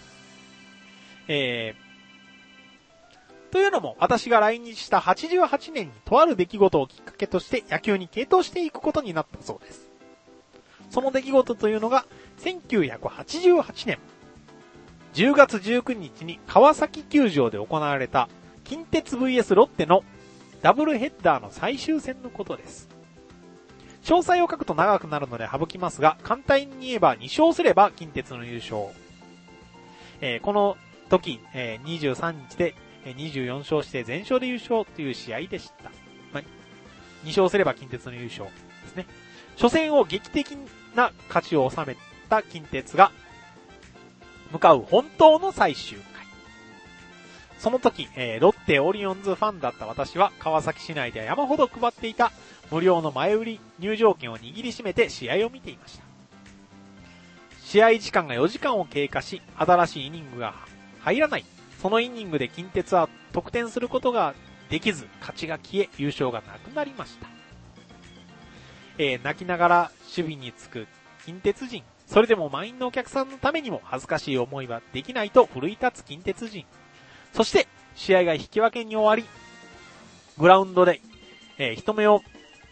えー、というのも、私が来日したはちじゅうはちねんにとある出来事をきっかけとして野球に傾倒していくことになったそうです。その出来事というのが、せんきゅうひゃくはちじゅうはちねん、じゅうがつじゅうくにちに川崎球場で行われた近鉄 ブイエス ロッテのダブルヘッダーの最終戦のことです。詳細を書くと長くなるので省きますが、簡単に言えばに勝すれば近鉄の優勝。えー、この時、えー、にじゅうさんにちでにじゅうよん勝して全勝で優勝という試合でした。まあ、に勝すれば近鉄の優勝ですね。初戦を劇的な勝ちを収めた近鉄が向かう本当の最終回。その時、えー、ロッテオリオンズファンだった私は川崎市内で山ほど配っていた無料の前売り入場券を握りしめて試合を見ていました。試合時間がよじかんを経過し、新しいイニングが入らない。そのイニングで近鉄は得点することができず、勝ちが消え、優勝がなくなりました。えー、泣きながら守備につく近鉄陣。それでも満員のお客さんのためにも恥ずかしい思いはできないと奮い立つ近鉄陣。そして、試合が引き分けに終わり、グラウンドで、えー、人目を、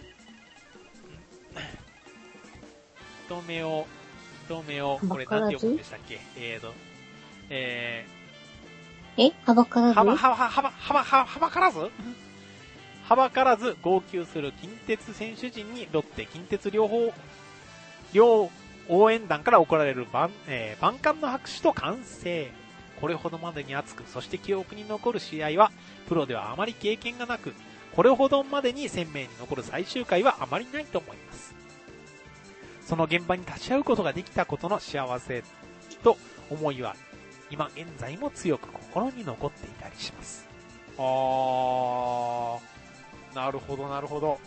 人目を、人目を、これなんて読むんでしたっけ？えーと、えー、えはばからずはば、はば、はば、はば、はばからずはばからず号泣する近鉄選手陣にロッテ近鉄両方、両応援団から送られる万、えー、万感の拍手と歓声。これほどまでに熱く、そして記憶に残る試合は、プロではあまり経験がなく、これほどまでに鮮明に残る最終回はあまりないと思います。その現場に立ち会うことができたことの幸せと思いは、今現在も強く心に残っていたりします。あー、なるほどなるほど。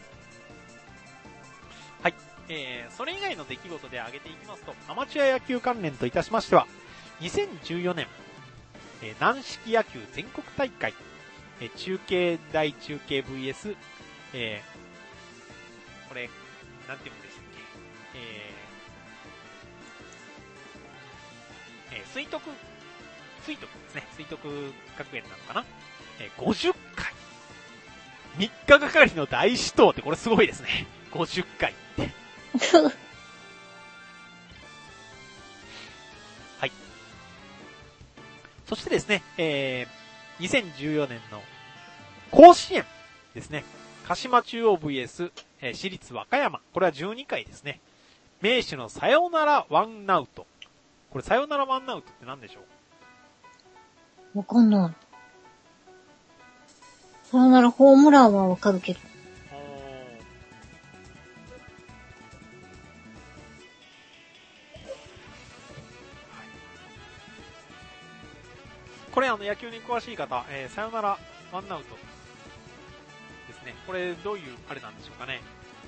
はい。えー、それ以外の出来事で挙げていきますと、アマチュア野球関連といたしましては、にせんじゅうよねん、えー、軟式野球全国大会、えー、中継大中継 ブイエス、えー、これ、なんて言うんでしたっけ、えー、えー、水徳、水徳ですね、水徳学園なのかな、えー、ごじゅっかい。みっかがかりの大死闘ってこれすごいですね。ごじゅっかいって。はい。そしてですね、えー、にせんじゅうよねんの甲子園ですね。鹿島中央 ブイエスえー、私立和歌山。これはじゅうにかいですね。名手のサヨナラワンアウト。これサヨナラワンアウトって何でしょう？ わかんない。サヨナラホームランはわかるけど。 これあの野球に詳しい方、えー、サヨナラワンアウトですね。これどういうあれなんでしょうかね。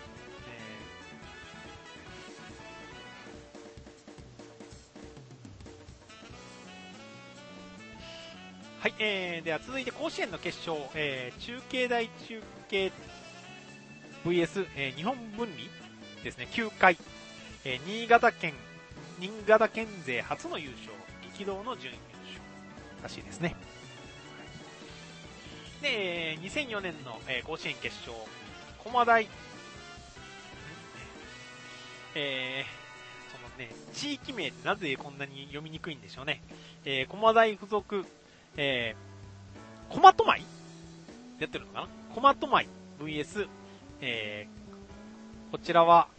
はい、えー、では続いて甲子園の決勝、えー、中継大中継 ブイエス、えー、日本分離ですね、きゅうかい、えー、新潟県、新潟県勢初の優勝、激動の準優勝らしいですね。で、にせんよねんの、えー、甲子園決勝、駒大、えー、そのね、地域名ってなぜこんなに読みにくいんでしょうね。えー、駒大附属、えー、駒戸舞やってるのかな？駒戸舞 ブイエス、えー、こちらは、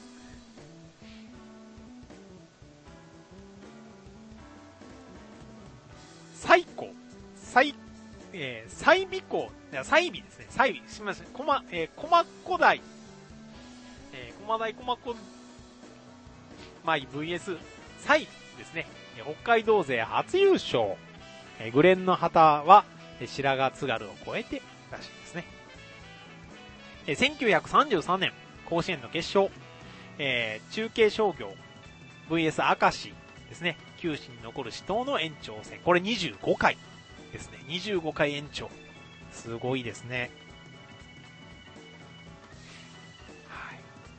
西高、西、えー、西美高、いや、西美ですね、西美、すみません、駒、えー、駒子台、えー、駒大駒子舞 ブイエス、西ですね、北海道勢初優勝。えー、グレンの旗は、えー、白髪津軽を超えてらしいですね。えー、せんきゅうひゃくさんじゅうさんねん甲子園の決勝、えー、中継商業 ブイエス 明石ですね。球史に残る死闘の延長戦。これにじゅうごかいですね。にじゅうごかい延長。すごいですね。はい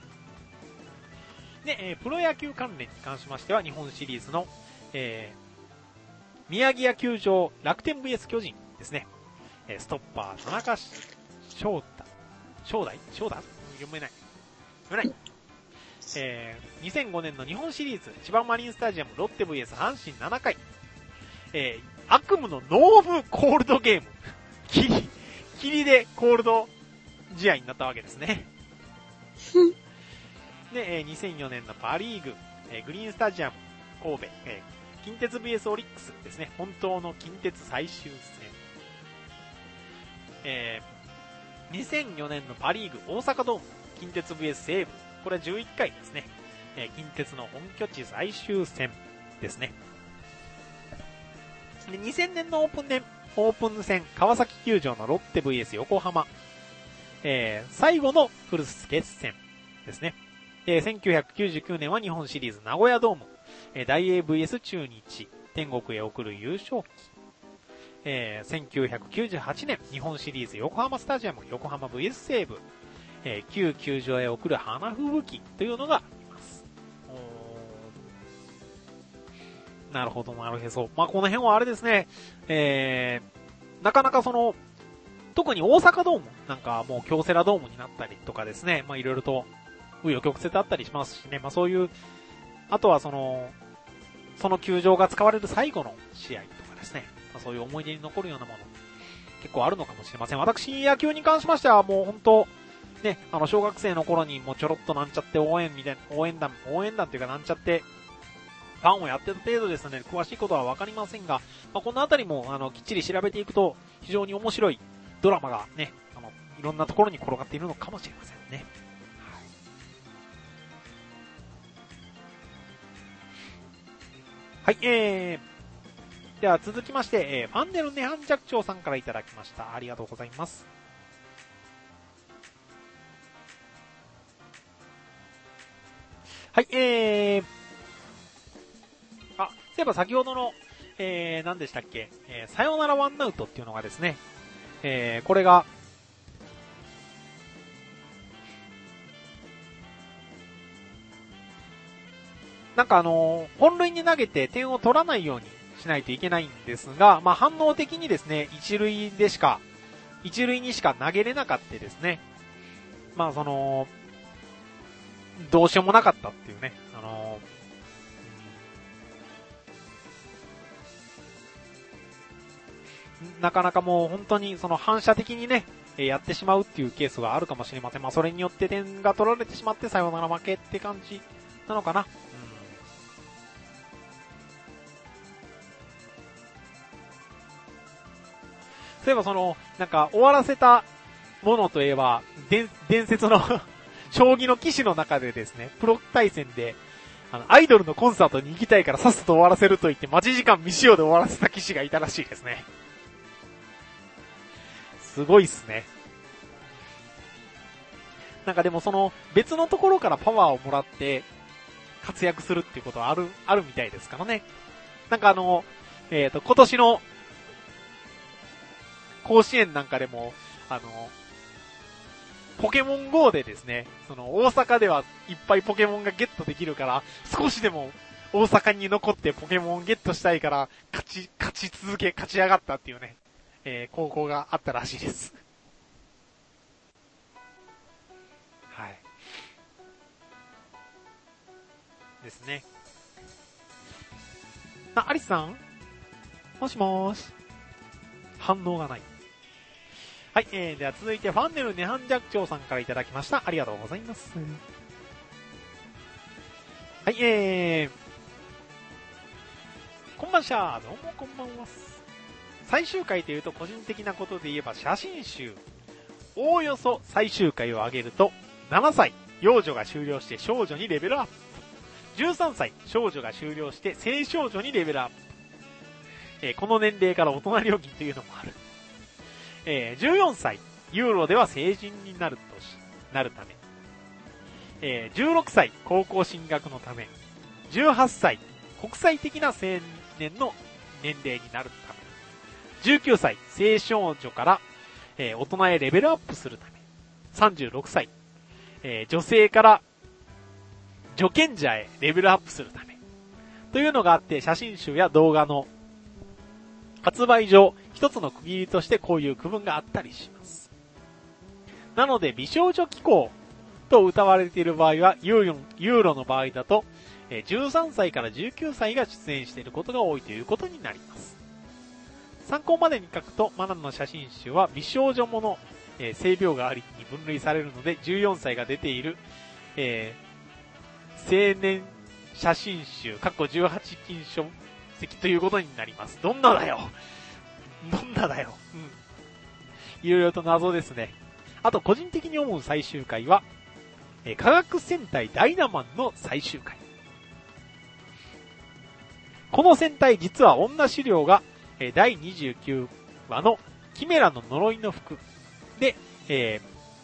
。で、えー、プロ野球関連に関しましては、日本シリーズの、えー、宮城野球場楽天 ブイエス 巨人ですね。ストッパー田中翔太、翔大翔太読めない。読めない。えー、にせんごねんの日本シリーズ千葉マリンスタジアムロッテ ブイエス 阪神ななかい。えー、悪夢のノームコールドゲーム。霧、霧でコールド試合になったわけですね。で、えー、にせんよねんのパリーグ、えー、グリーンスタジアム神戸、えー近鉄 ブイエス オリックスですね。本当の近鉄最終戦。えー、にせんよねんのパリーグ大阪ドーム、近鉄 ブイエス 西武。これはじゅういっかいですね。えー、近鉄の本拠地最終戦ですね。でにせんねんのオープン年、オープン戦、川崎球場のロッテ ブイエス 横浜。えー、最後のフルス決戦ですね。えー、せんきゅうひゃくきゅうじゅうきゅうねんは日本シリーズ名古屋ドーム。えー、大英 ブイエス 中日、天国へ送る優勝旗。えー、せんきゅうひゃくきゅうじゅうはちねん、日本シリーズ横浜スタジアム、横浜 ブイエス 西武、えー、旧球場へ送る花吹雪というのがあります。なるほど、なるへそ。まあ、この辺はあれですね、えー、なかなかその、特に大阪ドームなんかもう京セラドームになったりとかですね、まあ、いろいろと、紆余曲折あったりしますしね、まあ、そういう、あとはその、その球場が使われる最後の試合とかですね、まあ、そういう思い出に残るようなもの、結構あるのかもしれません。私、野球に関しましてはもう本当、ね、あの、小学生の頃にもうちょろっとなんちゃって応援みたいな、応援団、応援団っていうかなんちゃって、ファンをやってた程度ですので、詳しいことはわかりませんが、まあ、このあたりも、あの、きっちり調べていくと、非常に面白いドラマがね、あの、いろんなところに転がっているのかもしれませんね。はい、えー、では続きまして、えー、ファンデルネハンジャクチョウさんからいただきました。ありがとうございます。はい、えー、あ、そういえば先ほどの、えー、何でしたっけ、えー、さよならワンアウトっていうのがですね、えー、これが、なんかあのー、本塁に投げて点を取らないようにしないといけないんですが、まあ、反応的にですね、一塁でしか、一塁にしか投げれなかったですね。まあ、その、どうしようもなかったっていうね、あのー、なかなかもう本当にその反射的にね、 えー、やってしまうっていうケースがあるかもしれません。まあ、それによって点が取られてしまってサヨナラ負けって感じなのかな。うん。そういえばその、なんか終わらせたものといえば、伝、伝説の将棋の棋士の中でですね、プロ対戦で、あの、アイドルのコンサートに行きたいからさっさと終わらせると言って待ち時間未使用で終わらせた棋士がいたらしいですね。すごいっすね。なんかでもその別のところからパワーをもらって活躍するっていうことはある、あるみたいですからね。なんかあの、えっと、今年の甲子園なんかでも、あの、ポケモン ゴー でですね、その大阪ではいっぱいポケモンがゲットできるから、少しでも大阪に残ってポケモンをゲットしたいから勝ち、勝ち続け、勝ち上がったっていうね、えー、高校があったらしいです。はい。ですね。あ、アリスさん？もしもーし。反応がない。はい、えー、では続いてファンネルネハンジャクチョウさんからいただきました。ありがとうございます。はい、えー、こんばんしゃー、どうもこんばんは。最終回というと個人的なことで言えば写真集。おおよそ最終回を挙げると、ななさい、幼女が終了して少女にレベルアップ。じゅうさんさい、少女が終了して青少女にレベルアップ。えー、この年齢から大人料金というのもある。えー、じゅうよんさい、ユーロでは成人になる年、なるため。えー、じゅうろくさい、高校進学のため。じゅうはっさい、国際的な青年の年齢になるため。じゅうきゅうさい、青少女から、えー、大人へレベルアップするため。さんじゅうろくさい、えー、女性から助賢者へレベルアップするため。というのがあって、写真集や動画の発売上、一つの区切りとしてこういう区分があったりします。なので、美少女機構と謳われている場合は、ユーロの場合だと、じゅうさんさいからじゅうきゅうさいが出演していることが多いということになります。参考までに書くと、マナの写真集は美少女もの、えー、性病がありに分類されるので、じゅうよんさいが出ている、えー、青年写真集、過去じゅうはち禁書籍ということになります。どんなだよどんなだようん。いろいろと謎ですね。あと、個人的に思う最終回は、えー、科学戦隊ダイナマンの最終回。この戦隊実は女資料が、えー、だいにじゅうきゅうわのキメラの呪いの服で、え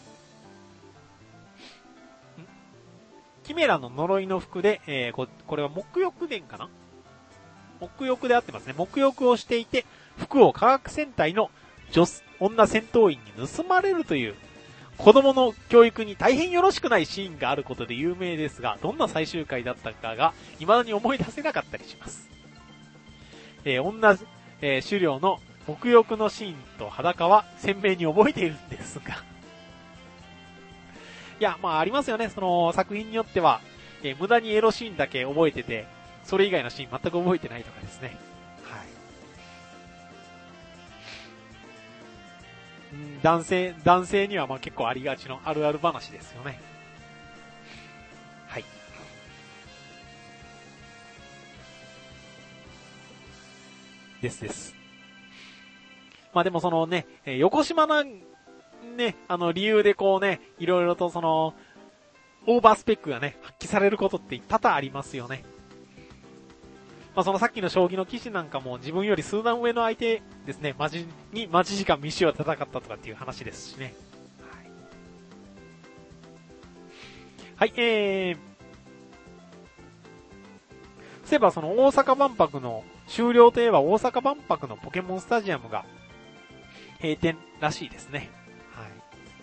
ー、キメラの呪いの服で、えー、こ, これは沐浴伝かな沐浴であってますね。沐浴をしていて、服を科学戦隊の女女戦闘員に盗まれるという、子供の教育に大変よろしくないシーンがあることで有名ですが、どんな最終回だったかが未だに思い出せなかったりします。えー、女、えー、狩猟の沐浴のシーンと裸は鮮明に覚えているんですが。いや、まあありますよね。その作品によっては、えー、無駄にエロシーンだけ覚えてて、それ以外のシーン全く覚えてないとかですね。はい。ん男性、男性にはまあ結構ありがちのあるある話ですよね。はい。ですです。まあでもそのね、えー、横島な、ね、あの理由でこうね、いろいろとその、オーバースペックがね、発揮されることって多々ありますよね。まあそのさっきの将棋の棋士なんかも自分より数段上の相手ですね、マジに待ち時間未使用で戦ったとかっていう話ですしね。はい。はい、えー、そういえばその大阪万博の終了といえば大阪万博のポケモンスタジアムが閉店らしいですね。はい。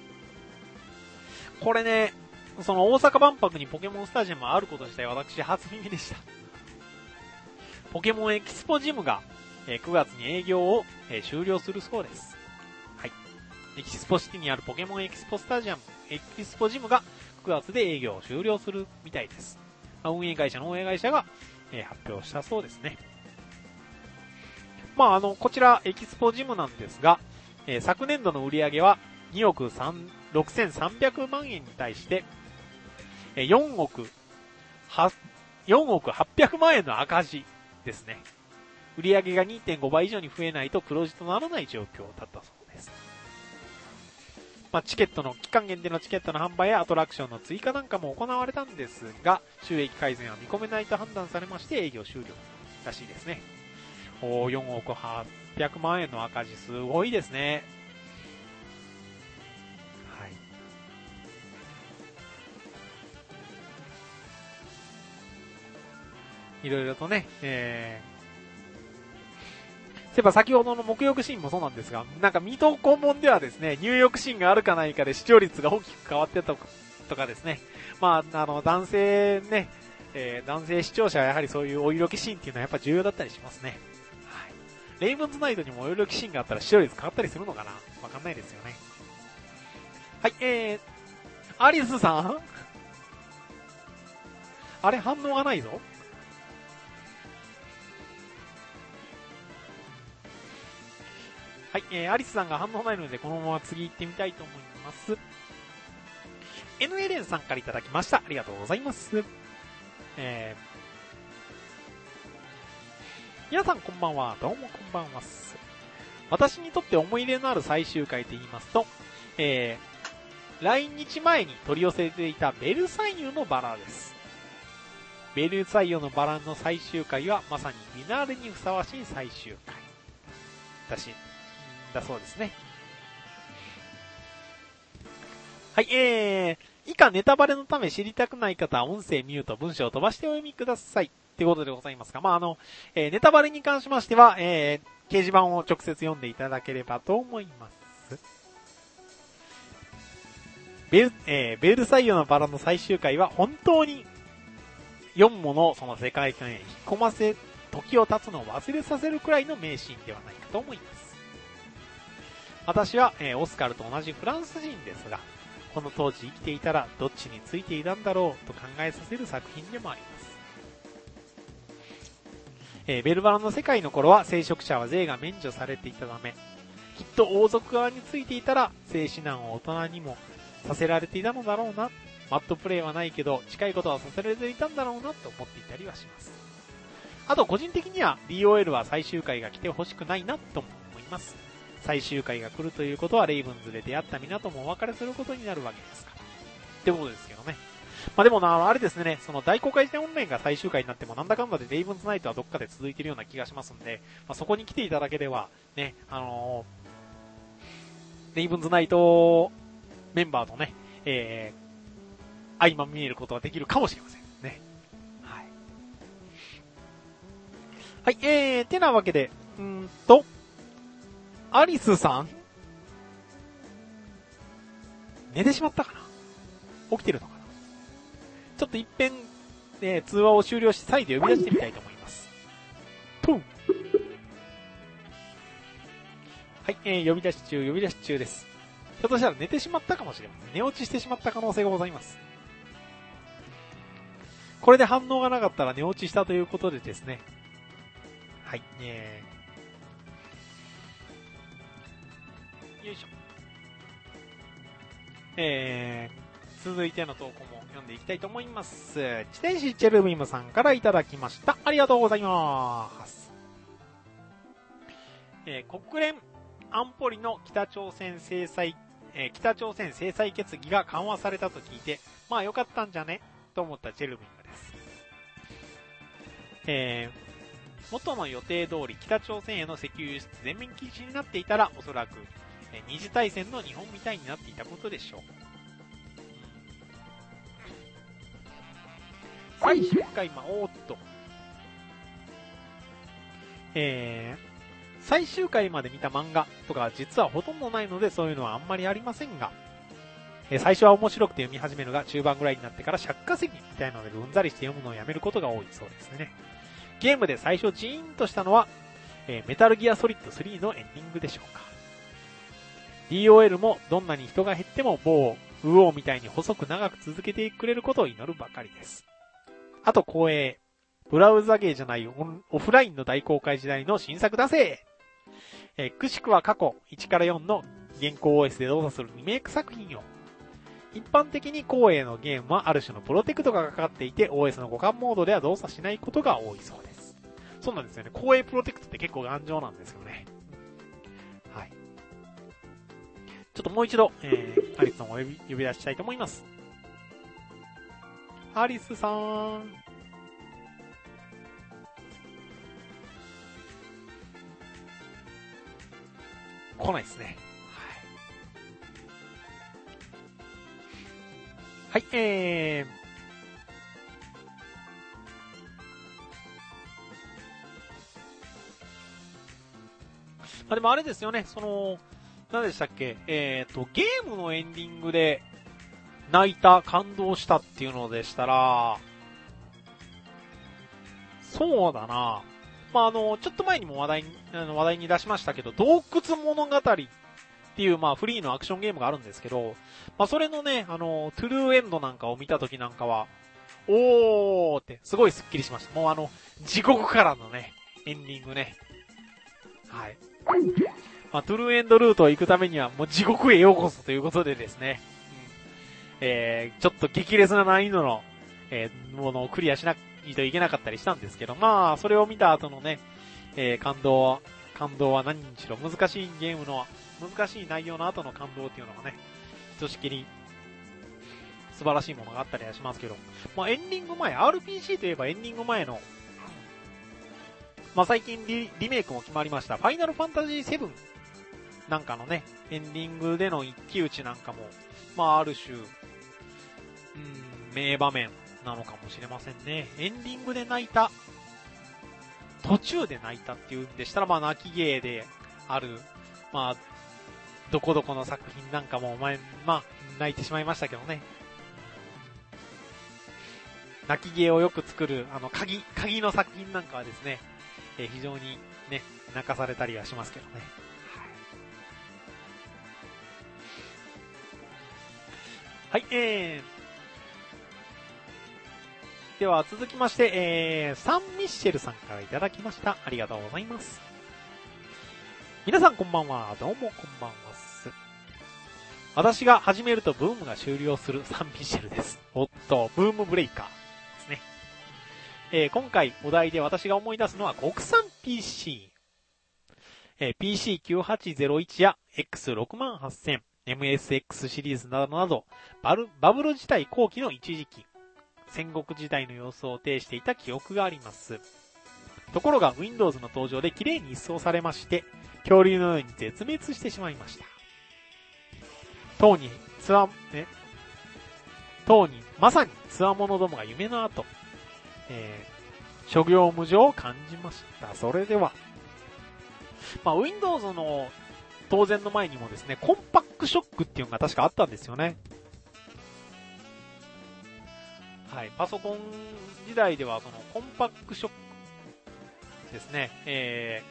これね、その大阪万博にポケモンスタジアムあること自体私初耳でした。ポケモンエキスポジムがくがつに営業を終了するそうです。はい。エキスポシティにあるポケモンエキスポスタジアム、エキスポジムがくがつで営業を終了するみたいです。運営会社の運営会社が発表したそうですね。まあ、あの、こちらエキスポジムなんですが、昨年度の売り上げはにおくろくせんさんびゃくまんえんに対して、よんおくはっぴゃくまんえんの赤字ですね。売上が にてんご 倍以上に増えないと黒字とならない状況だったそうです。まあ、チケットの、期間限定のチケットの販売やアトラクションの追加なんかも行われたんですが、収益改善は見込めないと判断されまして営業終了らしいですね。おー、よんおくはっぴゃくまんえんの赤字、すごいですね。はい。いろいろとね、えー、そういえば先ほどの沐浴シーンもそうなんですが、なんか水戸黄門ではですね、入浴シーンがあるかないかで視聴率が大きく変わってたとかですね。まあ、あの、男性ね、えー、男性視聴者はやはりそういうお色気シーンっていうのはやっぱ重要だったりしますね。はい。レイブンズナイトにもお色気シーンがあったら視聴率変わったりするのかな？わかんないですよね。はい、えー、アリスさん？あれ反応がないぞ。はい、えー、アリスさんが反応ないので、このまま次行ってみたいと思います。エヌエルエヌ さんからいただきました。ありがとうございます。えー、皆さんこんばんは。どうもこんばんは。私にとって思い入れのある最終回と言いますと、えー、来日前に取り寄せていたベルサイユのバラです。ベルサイユのバラの最終回はまさにフィナーレにふさわしい最終回だし、だそうですね。はい、えー、以下ネタバレのため知りたくない方は音声ミュート、文章を飛ばしてお読みください。ってことでございますが、まあ、あの、えー、ネタバレに関しましては、えー、掲示板を直接読んでいただければと思います。ベル、えー、ベルサイユのバラの最終回は本当によんものその世界観へ引き込ませ、時を経つのを忘れさせるくらいの名シーンではないかと思います。私は、えー、オスカルと同じフランス人ですが、この当時生きていたらどっちについていたんだろうと考えさせる作品でもあります。えー、ベルバラの世界の頃は聖職者は税が免除されていたため、きっと王族側についていたら聖指南を大人にもさせられていたのだろうな。マットプレイはないけど近いことはさせられていたんだろうなと思っていたりはします。あと個人的には ディーオーエル は最終回が来てほしくないなとも思います。最終回が来るということはレイブンズで出会った港もお別れすることになるわけですから。ってことですけどね。まあでもな、あれですね、その大公開時代オンラインが最終回になってもなんだかんだでレイブンズナイトはどっかで続いているような気がしますんで、まあ、そこに来ていただければ、ね、あのー、レイブンズナイトメンバーとね、えー、相まみえることができるかもしれませんね。はい。はい、えー、てなわけで、うーんと、アリスさん寝てしまったかな？起きてるのかな？ちょっと一遍、えー、通話を終了し再度呼び出してみたいと思います。とはい、えー、呼び出し中、呼び出し中です。ひょっとしたら寝てしまったかもしれません。寝落ちしてしまった可能性がございます。これで反応がなかったら寝落ちしたということでですね。はい、えー、よいしょ。えー、続いての投稿も読んでいきたいと思います。自転士チェルビムさんからいただきました。ありがとうございます。えー、国連安保理の北朝鮮制裁、えー、北朝鮮制裁決議が緩和されたと聞いて、まあ良かったんじゃねと思ったチェルビムです。えー、元の予定通り北朝鮮への石油輸出全面禁止になっていたらおそらく二次大戦の日本みたいになっていたことでしょう。最終回、まあ、おーっと。えー、最終回まで見た漫画とか実はほとんどないのでそういうのはあんまりありませんが、えー、最初は面白くて読み始めるが中盤ぐらいになってから釈迦石みたいなのでうんざりして読むのをやめることが多いそうですね。ゲームで最初ジーンとしたのは、えー、メタルギアソリッドスリーのエンディングでしょうか。ディーオーエル もどんなに人が減っても某ウオーみたいに細く長く続けてくれることを祈るばかりです。あと光栄、ブラウザゲーじゃないオフラインの大公開時代の新作だぜ。えー、くしくは過去いちからよんの現行 オーエス で動作するリメイク作品を。一般的に後衛のゲームはある種のプロテクトがかかっていて、オーエス の互換モードでは動作しないことが多いそうです。そうなんですよね。後衛プロテクトって結構頑丈なんですよね。はい。ちょっともう一度、えー、アリスさんを呼び、呼び出したいと思います。アリスさん。来ないですね。はい。はい、えー、まあ、でもあれですよね、その、何でしたっけ、えーと、ゲームのエンディングで泣いた、感動したっていうのでしたら、そうだな。まあ、あの、ちょっと前にも話題に、あの話題に出しましたけど、洞窟物語っていう、まあ、フリーのアクションゲームがあるんですけど、まあ、それのね、あの、トゥルーエンドなんかを見たときなんかは、おーって、すごいスッキリしました。もうあの、地獄からのね、エンディングね。はい。まあ、トゥルーエンドルートを行くためには、もう地獄へようこそということでですね。うん、えー、ちょっと激烈な難易度の、えー、ものをクリアしないといけなかったりしたんですけど、まあ、それを見た後のね、えー、感動は、感動は何にしろ難しいゲームの、難しい内容の後の感動っていうのがね、ひとしきり素晴らしいものがあったりはしますけど、まあエンディング前、アールピージー といえばエンディング前の、まあ最近 リ, リメイクも決まりました、ファイナルファンタジーセブンなんかのね、エンディングでの一騎打ちなんかも、まあある種、うん、名場面なのかもしれませんね。エンディングで泣いた、途中で泣いたっていうんでしたら、まあ泣き芸である、まあ、どこどこの作品なんかも前、まあ、泣いてしまいましたけどね。泣き芸をよく作る、あの、鍵、鍵の作品なんかはですね、えー、非常にね、泣かされたりはしますけどね。はい、えー、では続きまして、えー、サンミッシェルさんからいただきました。ありがとうございます。皆さんこんばんは。どうもこんばんは。私が始めるとブームが終了するサンミッシェルです。おっと、ブームブレイカーですね。えー、今回お題で私が思い出すのは国産 ピーシー。えー、ピーシーきゅうはちゼロいち や エックスろくまんはっせん、エムエスエックス シリーズなどなど、バルバブル時代後期の一時期、戦国時代の様子を呈していた記憶があります。ところが Windows の登場で綺麗に一掃されまして、恐竜のように絶滅してしまいました。当に、つわ、ね、当に、まさに、つわものどもが夢の後、えー、諸行無常を感じました。それでは、まあ、Windows の当然の前にもですね、コンパックショックっていうのが確かあったんですよね。はい、パソコン時代では、その、コンパックショックですね、え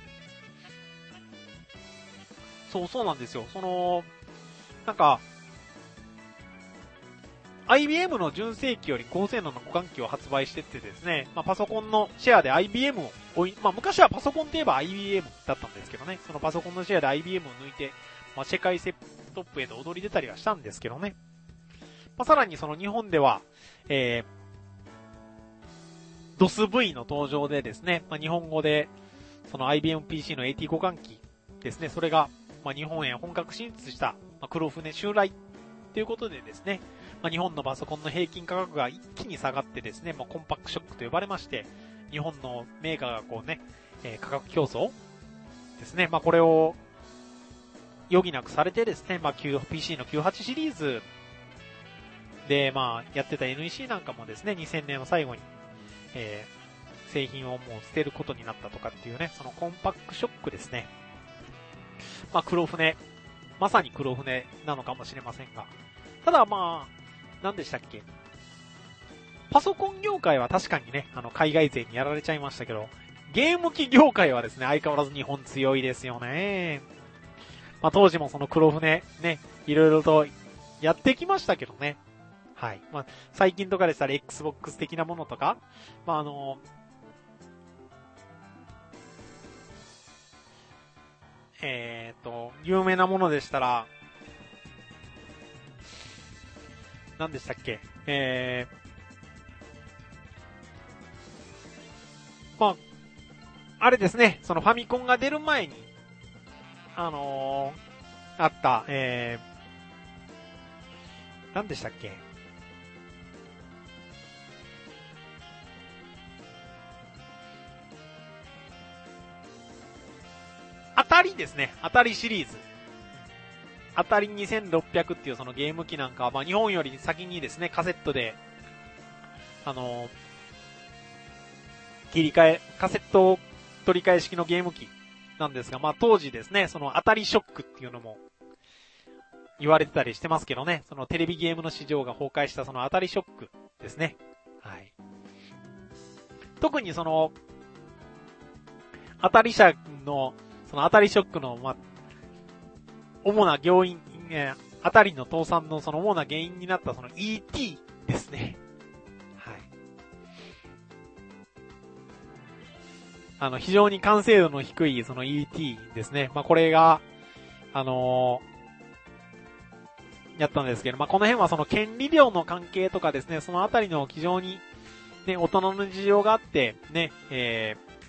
ー、そうそうなんですよ。その、なんか、アイビーエム の純正機より高性能の互換機を発売してってですね、まあ、パソコンのシェアで アイビーエム を追い、まあ、昔はパソコンといえば アイビーエム だったんですけどね、そのパソコンのシェアで アイビーエム を抜いて、まあ、世界トップへと踊り出たりはしたんですけどね。まあ、さらにその日本では、えー、ドスブイ の登場でですね、まあ、日本語で、その アイビーエムピーシー の エーティー 互換機ですね、それが、まあ、日本へ本格進出した、まあ、黒船襲来ということでですね、まあ、日本のパソコンの平均価格が一気に下がってですね、まあ、コンパックショックと呼ばれまして、日本のメーカーがこうね、えー、価格競争ですね、まあ、これを余儀なくされてですね、まあ、ピーシー のきゅうじゅうはちシリーズで、まあ、やってた エヌイーシー なんかもですね、にせんねんの最後に、えー、製品をもう捨てることになったとかっていうね、そのコンパックショックですね。まあ、黒船、まさに黒船なのかもしれませんが。ただまあ、何でしたっけ？パソコン業界は確かにね、あの、海外勢にやられちゃいましたけど、ゲーム機業界はですね、相変わらず日本強いですよね。まあ当時もその黒船、ね、いろいろとやってきましたけどね。はい。まあ最近とかでしたら Xbox 的なものとか、まああの、 えーと、有名なものでしたら、何でしたっけ、えー、まあ、あれですね、そのファミコンが出る前に、あのー、あった、えー、何でしたっけ、当たりですね。当たりシリーズ。当たりにせんろっぴゃくっていうそのゲーム機なんかは、まあ日本より先にですね、カセットで、あのー、切り替え、カセット取り替え式のゲーム機なんですが、まあ当時ですね、その当たりショックっていうのも言われてたりしてますけどね、そのテレビゲームの市場が崩壊したその当たりショックですね。はい。特にその、当たり社の、その当たりショックの、まあ、主な要因、えー、当たりの倒産のその主な原因になったその イーティー ですね。はい。あの、非常に完成度の低いその イーティー ですね。まあ、これが、あのー、やったんですけど、まあ、この辺はその権利料の関係とかですね、そのあたりの非常に、ね、大人の事情があって、ね、えー、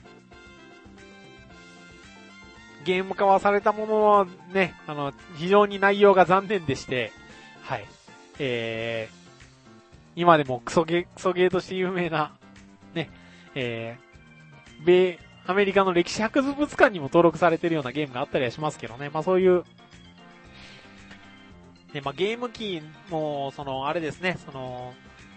ゲーム化はされたものはね、あの、非常に内容が残念でして、はい。えー、今でもクソゲー、クソゲーとして有名な、ね、えー、米、アメリカの歴史博物館にも登録されているようなゲームがあったりはしますけどね、まあそういう、ね、まあゲーム機も、その、あれですね、その、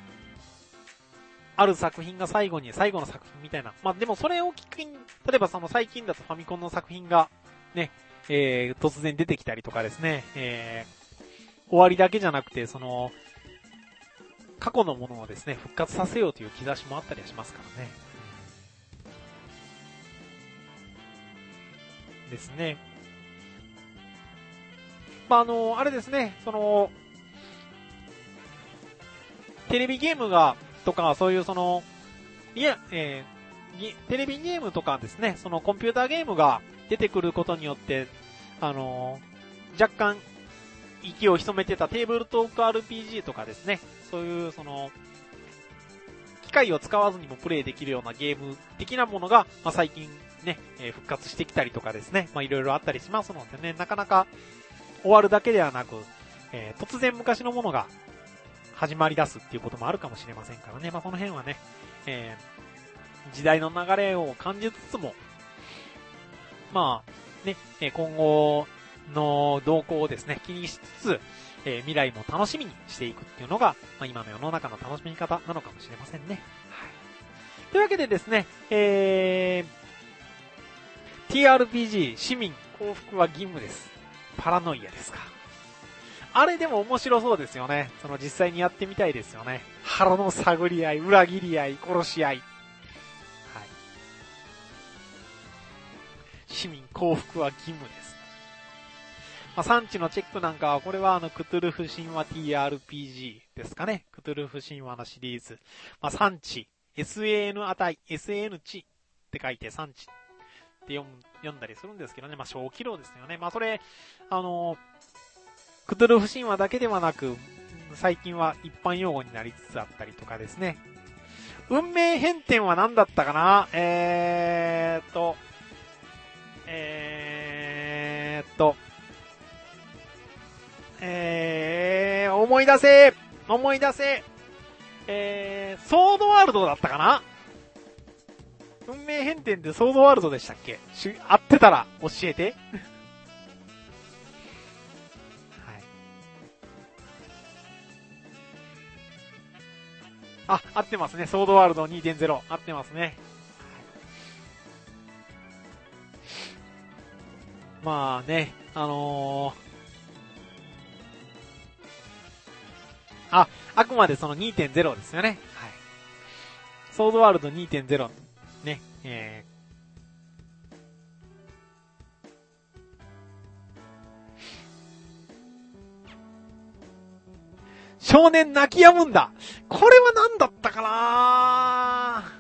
ある作品が最後に、最後の作品みたいな。まあでもそれを聞くに、例えばその最近だとファミコンの作品が、ね、えー、突然出てきたりとかですね、えー、終わりだけじゃなくて、その、過去のものをですね、復活させようという兆しもあったりはしますからね。ですね。まああの、あれですね、その、テレビゲームが、とか、そういうその、いや、えー、テレビゲームとかですね、そのコンピューターゲームが出てくることによって、あのー、若干、息を潜めてたテーブルトーク アールピージー とかですね、そういうその、機械を使わずにもプレイできるようなゲーム的なものが、まあ、最近ね、えー、復活してきたりとかですね、まあいろいろあったりしますのでね、なかなか終わるだけではなく、えー、突然昔のものが始まり出すっていうこともあるかもしれませんからね。まあ、この辺はね、えー、時代の流れを感じつつも、まあ、ね、今後の動向をですね、気にしつつ、えー、未来も楽しみにしていくっていうのが、まあ、今の世の中の楽しみ方なのかもしれませんね。はい。というわけでですね、えー、ティーアールピージー 市民幸福は義務です。パラノイアですか。あれでも面白そうですよね。その実際にやってみたいですよね。腹の探り合い、裏切り合い、殺し合い。はい。市民幸福は義務です。まあ、産地のチェックなんかは、これはあの、クトゥルフ神話 ティーアールピージー ですかね。クトゥルフ神話のシリーズ。まあ、産地、エスエーエヌ 値、エスエーエヌ 値って書いて産地って読む、読んだりするんですけどね。まあ、小規模ですよね。まあ、それ、あのー、クトゥルフ神話だけではなく、最近は一般用語になりつつあったりとかですね。運命変転は何だったかなえーっと、えーっと、えー、思い出せ思い出せえー、ソードワールドだったかな運命変転ってソードワールドでしたっけし合ってたら教えて。あ、合ってますね。ソードワールド にてんゼロ。合ってますね。まあね、あのー、あ、あくまでその にてんゼロ ですよね。はい。ソードワールド にてんゼロ。ね、えー、少年泣き止むんだ。これは何だったかな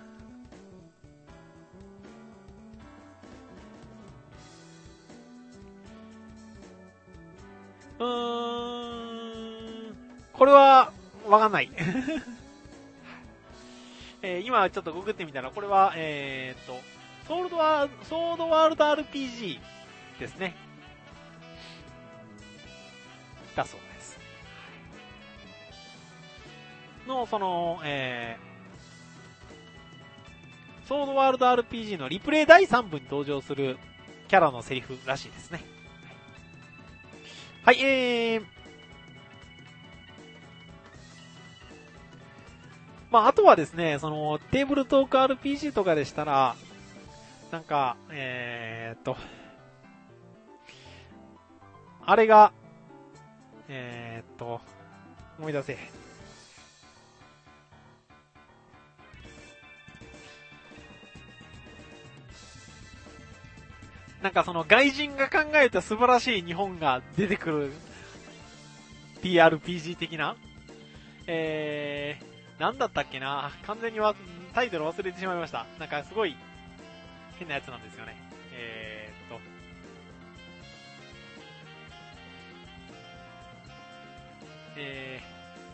うーん、これは、わかんない。えー、今ちょっとググってみたら、これは、えーっと、ソールドワー、ソードワールド アールピージー ですね。だそうです。の、その、えー、ソードワールド アールピージー のリプレイだいさんぶに登場するキャラのセリフらしいですね。はい、えー、まあ、あとはですね、その、テーブルトーク アールピージー とかでしたら、なんか、えーっと、あれが、えーっと、思い出せ。なんかその外人が考えた素晴らしい日本が出てくる ティーアールピージー 的な、えー、なんだったっけな、完全にはタイトル忘れてしまいました。なんかすごい変なやつなんですよね。えーっと、え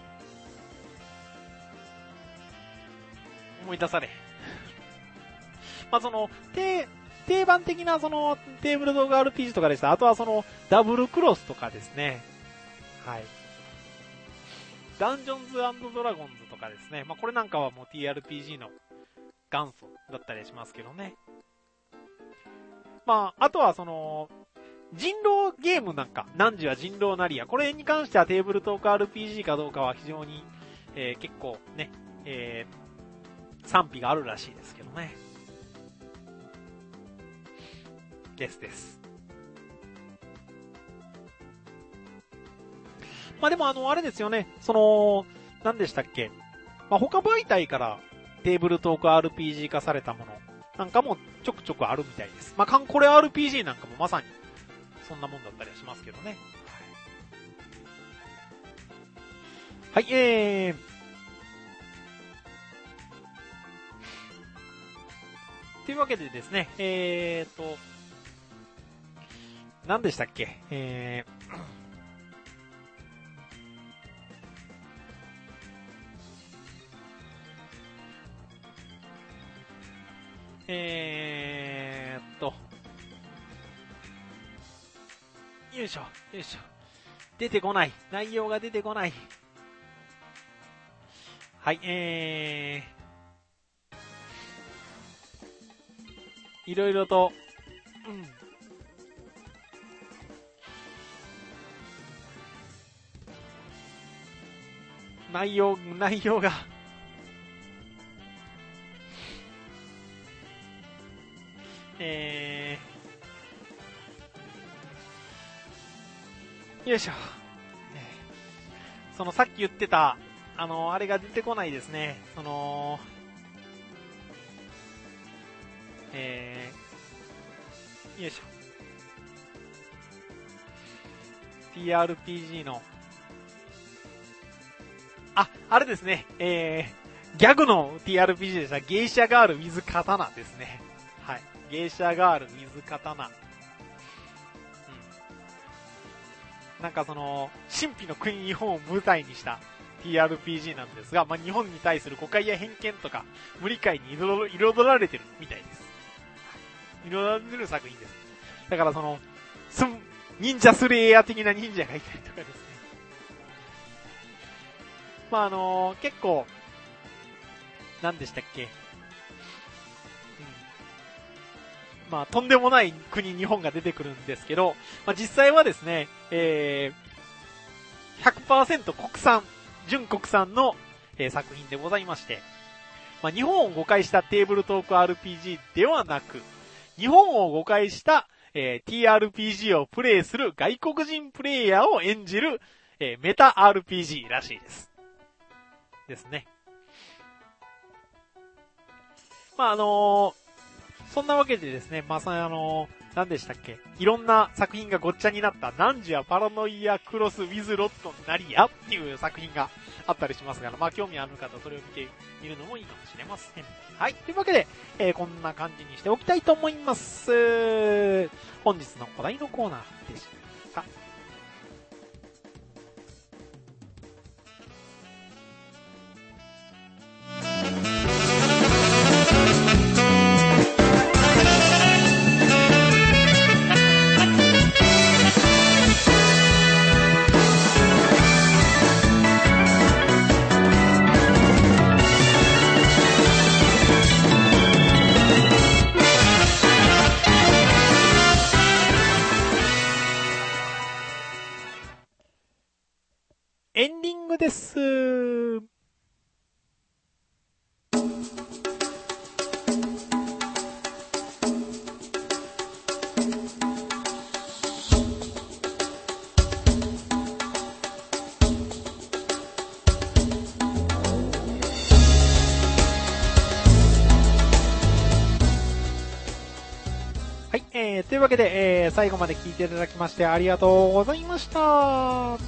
ー、思い出され。まあその、て、定番的なそのテーブル動画 アールピージー とかでした。あとはそのダブルクロスとかですね。はい。ダンジョンズ&ドラゴンズとかですね。まあこれなんかはもう ティーアールピージー の元祖だったりしますけどね。まああとはその人狼ゲームなんか、何時は人狼なりや。これに関してはテーブルトーク アールピージー かどうかは非常に、えー、結構ね、えー、賛否があるらしいですけどね。ですです。まあでもあの、あれですよね。その、何でしたっけ。まあ他媒体からテーブルトーク アールピージー 化されたものなんかもちょくちょくあるみたいです。まあこれ アールピージー なんかもまさにそんなもんだったりはしますけどね。はい、はい、えー。というわけでですね、えーと、何でしたっけ、えー、えーっと、よいしょ、よいしょ。出てこない。内容が出てこない。はい、えー、いろいろと、うん。内容、内容がえー、よいしょ。そのさっき言ってた、あの、あれが出てこないですね。その、えー、よいしょ。ティーアールピージー の、あ、あれですね、えー、ギャグの ティーアールピージー でした。ゲイシャガール with 刀ですね。はい。ゲイシャガール with 刀。うん。なんかその、神秘の国日本を舞台にした ティーアールピージー なんですが、まあ、日本に対する誤解や偏見とか、無理解に彩られてるみたいです。彩られてる作品です。だからその、忍者スレイヤー的な忍者がいたりとかですね。まああのー、結構、何でしたっけ、うん、まあとんでもない国日本が出てくるんですけど、まあ実際はですね、えー、ひゃくパーセント 国産、純国産の、えー、作品でございまして、まあ日本を誤解したテーブルトーク アールピージー ではなく、日本を誤解した、えー、ティーアールピージー をプレイする外国人プレイヤーを演じる、えー、メタ アールピージー らしいです。ですね。まああのー、そんなわけでですね、まさにあのー、何でしたっけ、いろんな作品がごっちゃになったナンジュアパラノイアクロスウィズロットナリアっていう作品があったりしますから、まあ興味ある方それを見てみるのもいいかもしれません。はい。というわけで、えー、こんな感じにしておきたいと思います。本日のお題のコーナーでした。 はい、えー、というわけで、えー、最後まで聞いていただきましてありがとうございました。はい、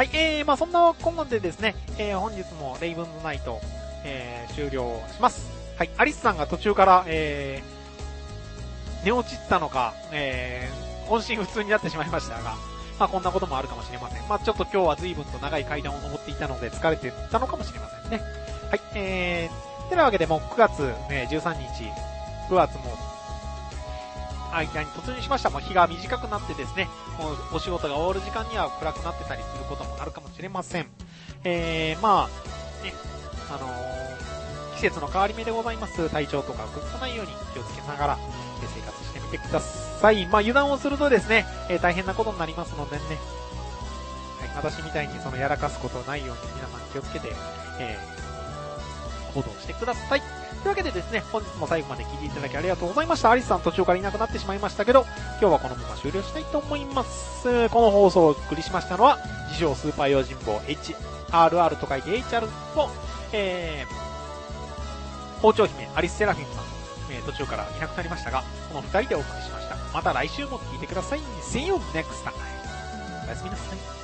えー、まあそんな今後でですね、えー、本日もレイブンズナイト、えー、終了します。はい、アリスさんが途中から、えー、寝落ちったのか、えー、音信不通になってしまいましたが、まあこんなこともあるかもしれません。まあちょっと今日は随分と長い階段を登っていたので疲れてたのかもしれませんね。はい、えー、てなわけでもうくがつ、ね、じゅうさんにち、くがつも、間に突入しました。もう日が短くなってですね、もうお仕事が終わる時間には暗くなってたりすることもあるかもしれません。えー、まあ、ね、あのー、季節の変わり目でございます。体調とかを崩さないように気をつけながら、えー、生活してみてください。まあ油断をするとですね、えー、大変なことになりますのでね、はい、私みたいにそのやらかすことないように皆さん気をつけて、えー、行動してください。というわけでですね、本日も最後まで聞いていただきありがとうございました。アリスさん途中からいなくなってしまいましたけど、今日はこのまま終了したいと思います。この放送をお送りしましたのは、自称スーパー用心棒 エイチアールアール と書いて エイチアール と、えー、包丁姫アリスセラフィムさん、えー、途中からいなくなりましたが、この二人でお送りしました。また来週も聞いてください。See you next time. おやすみなさい。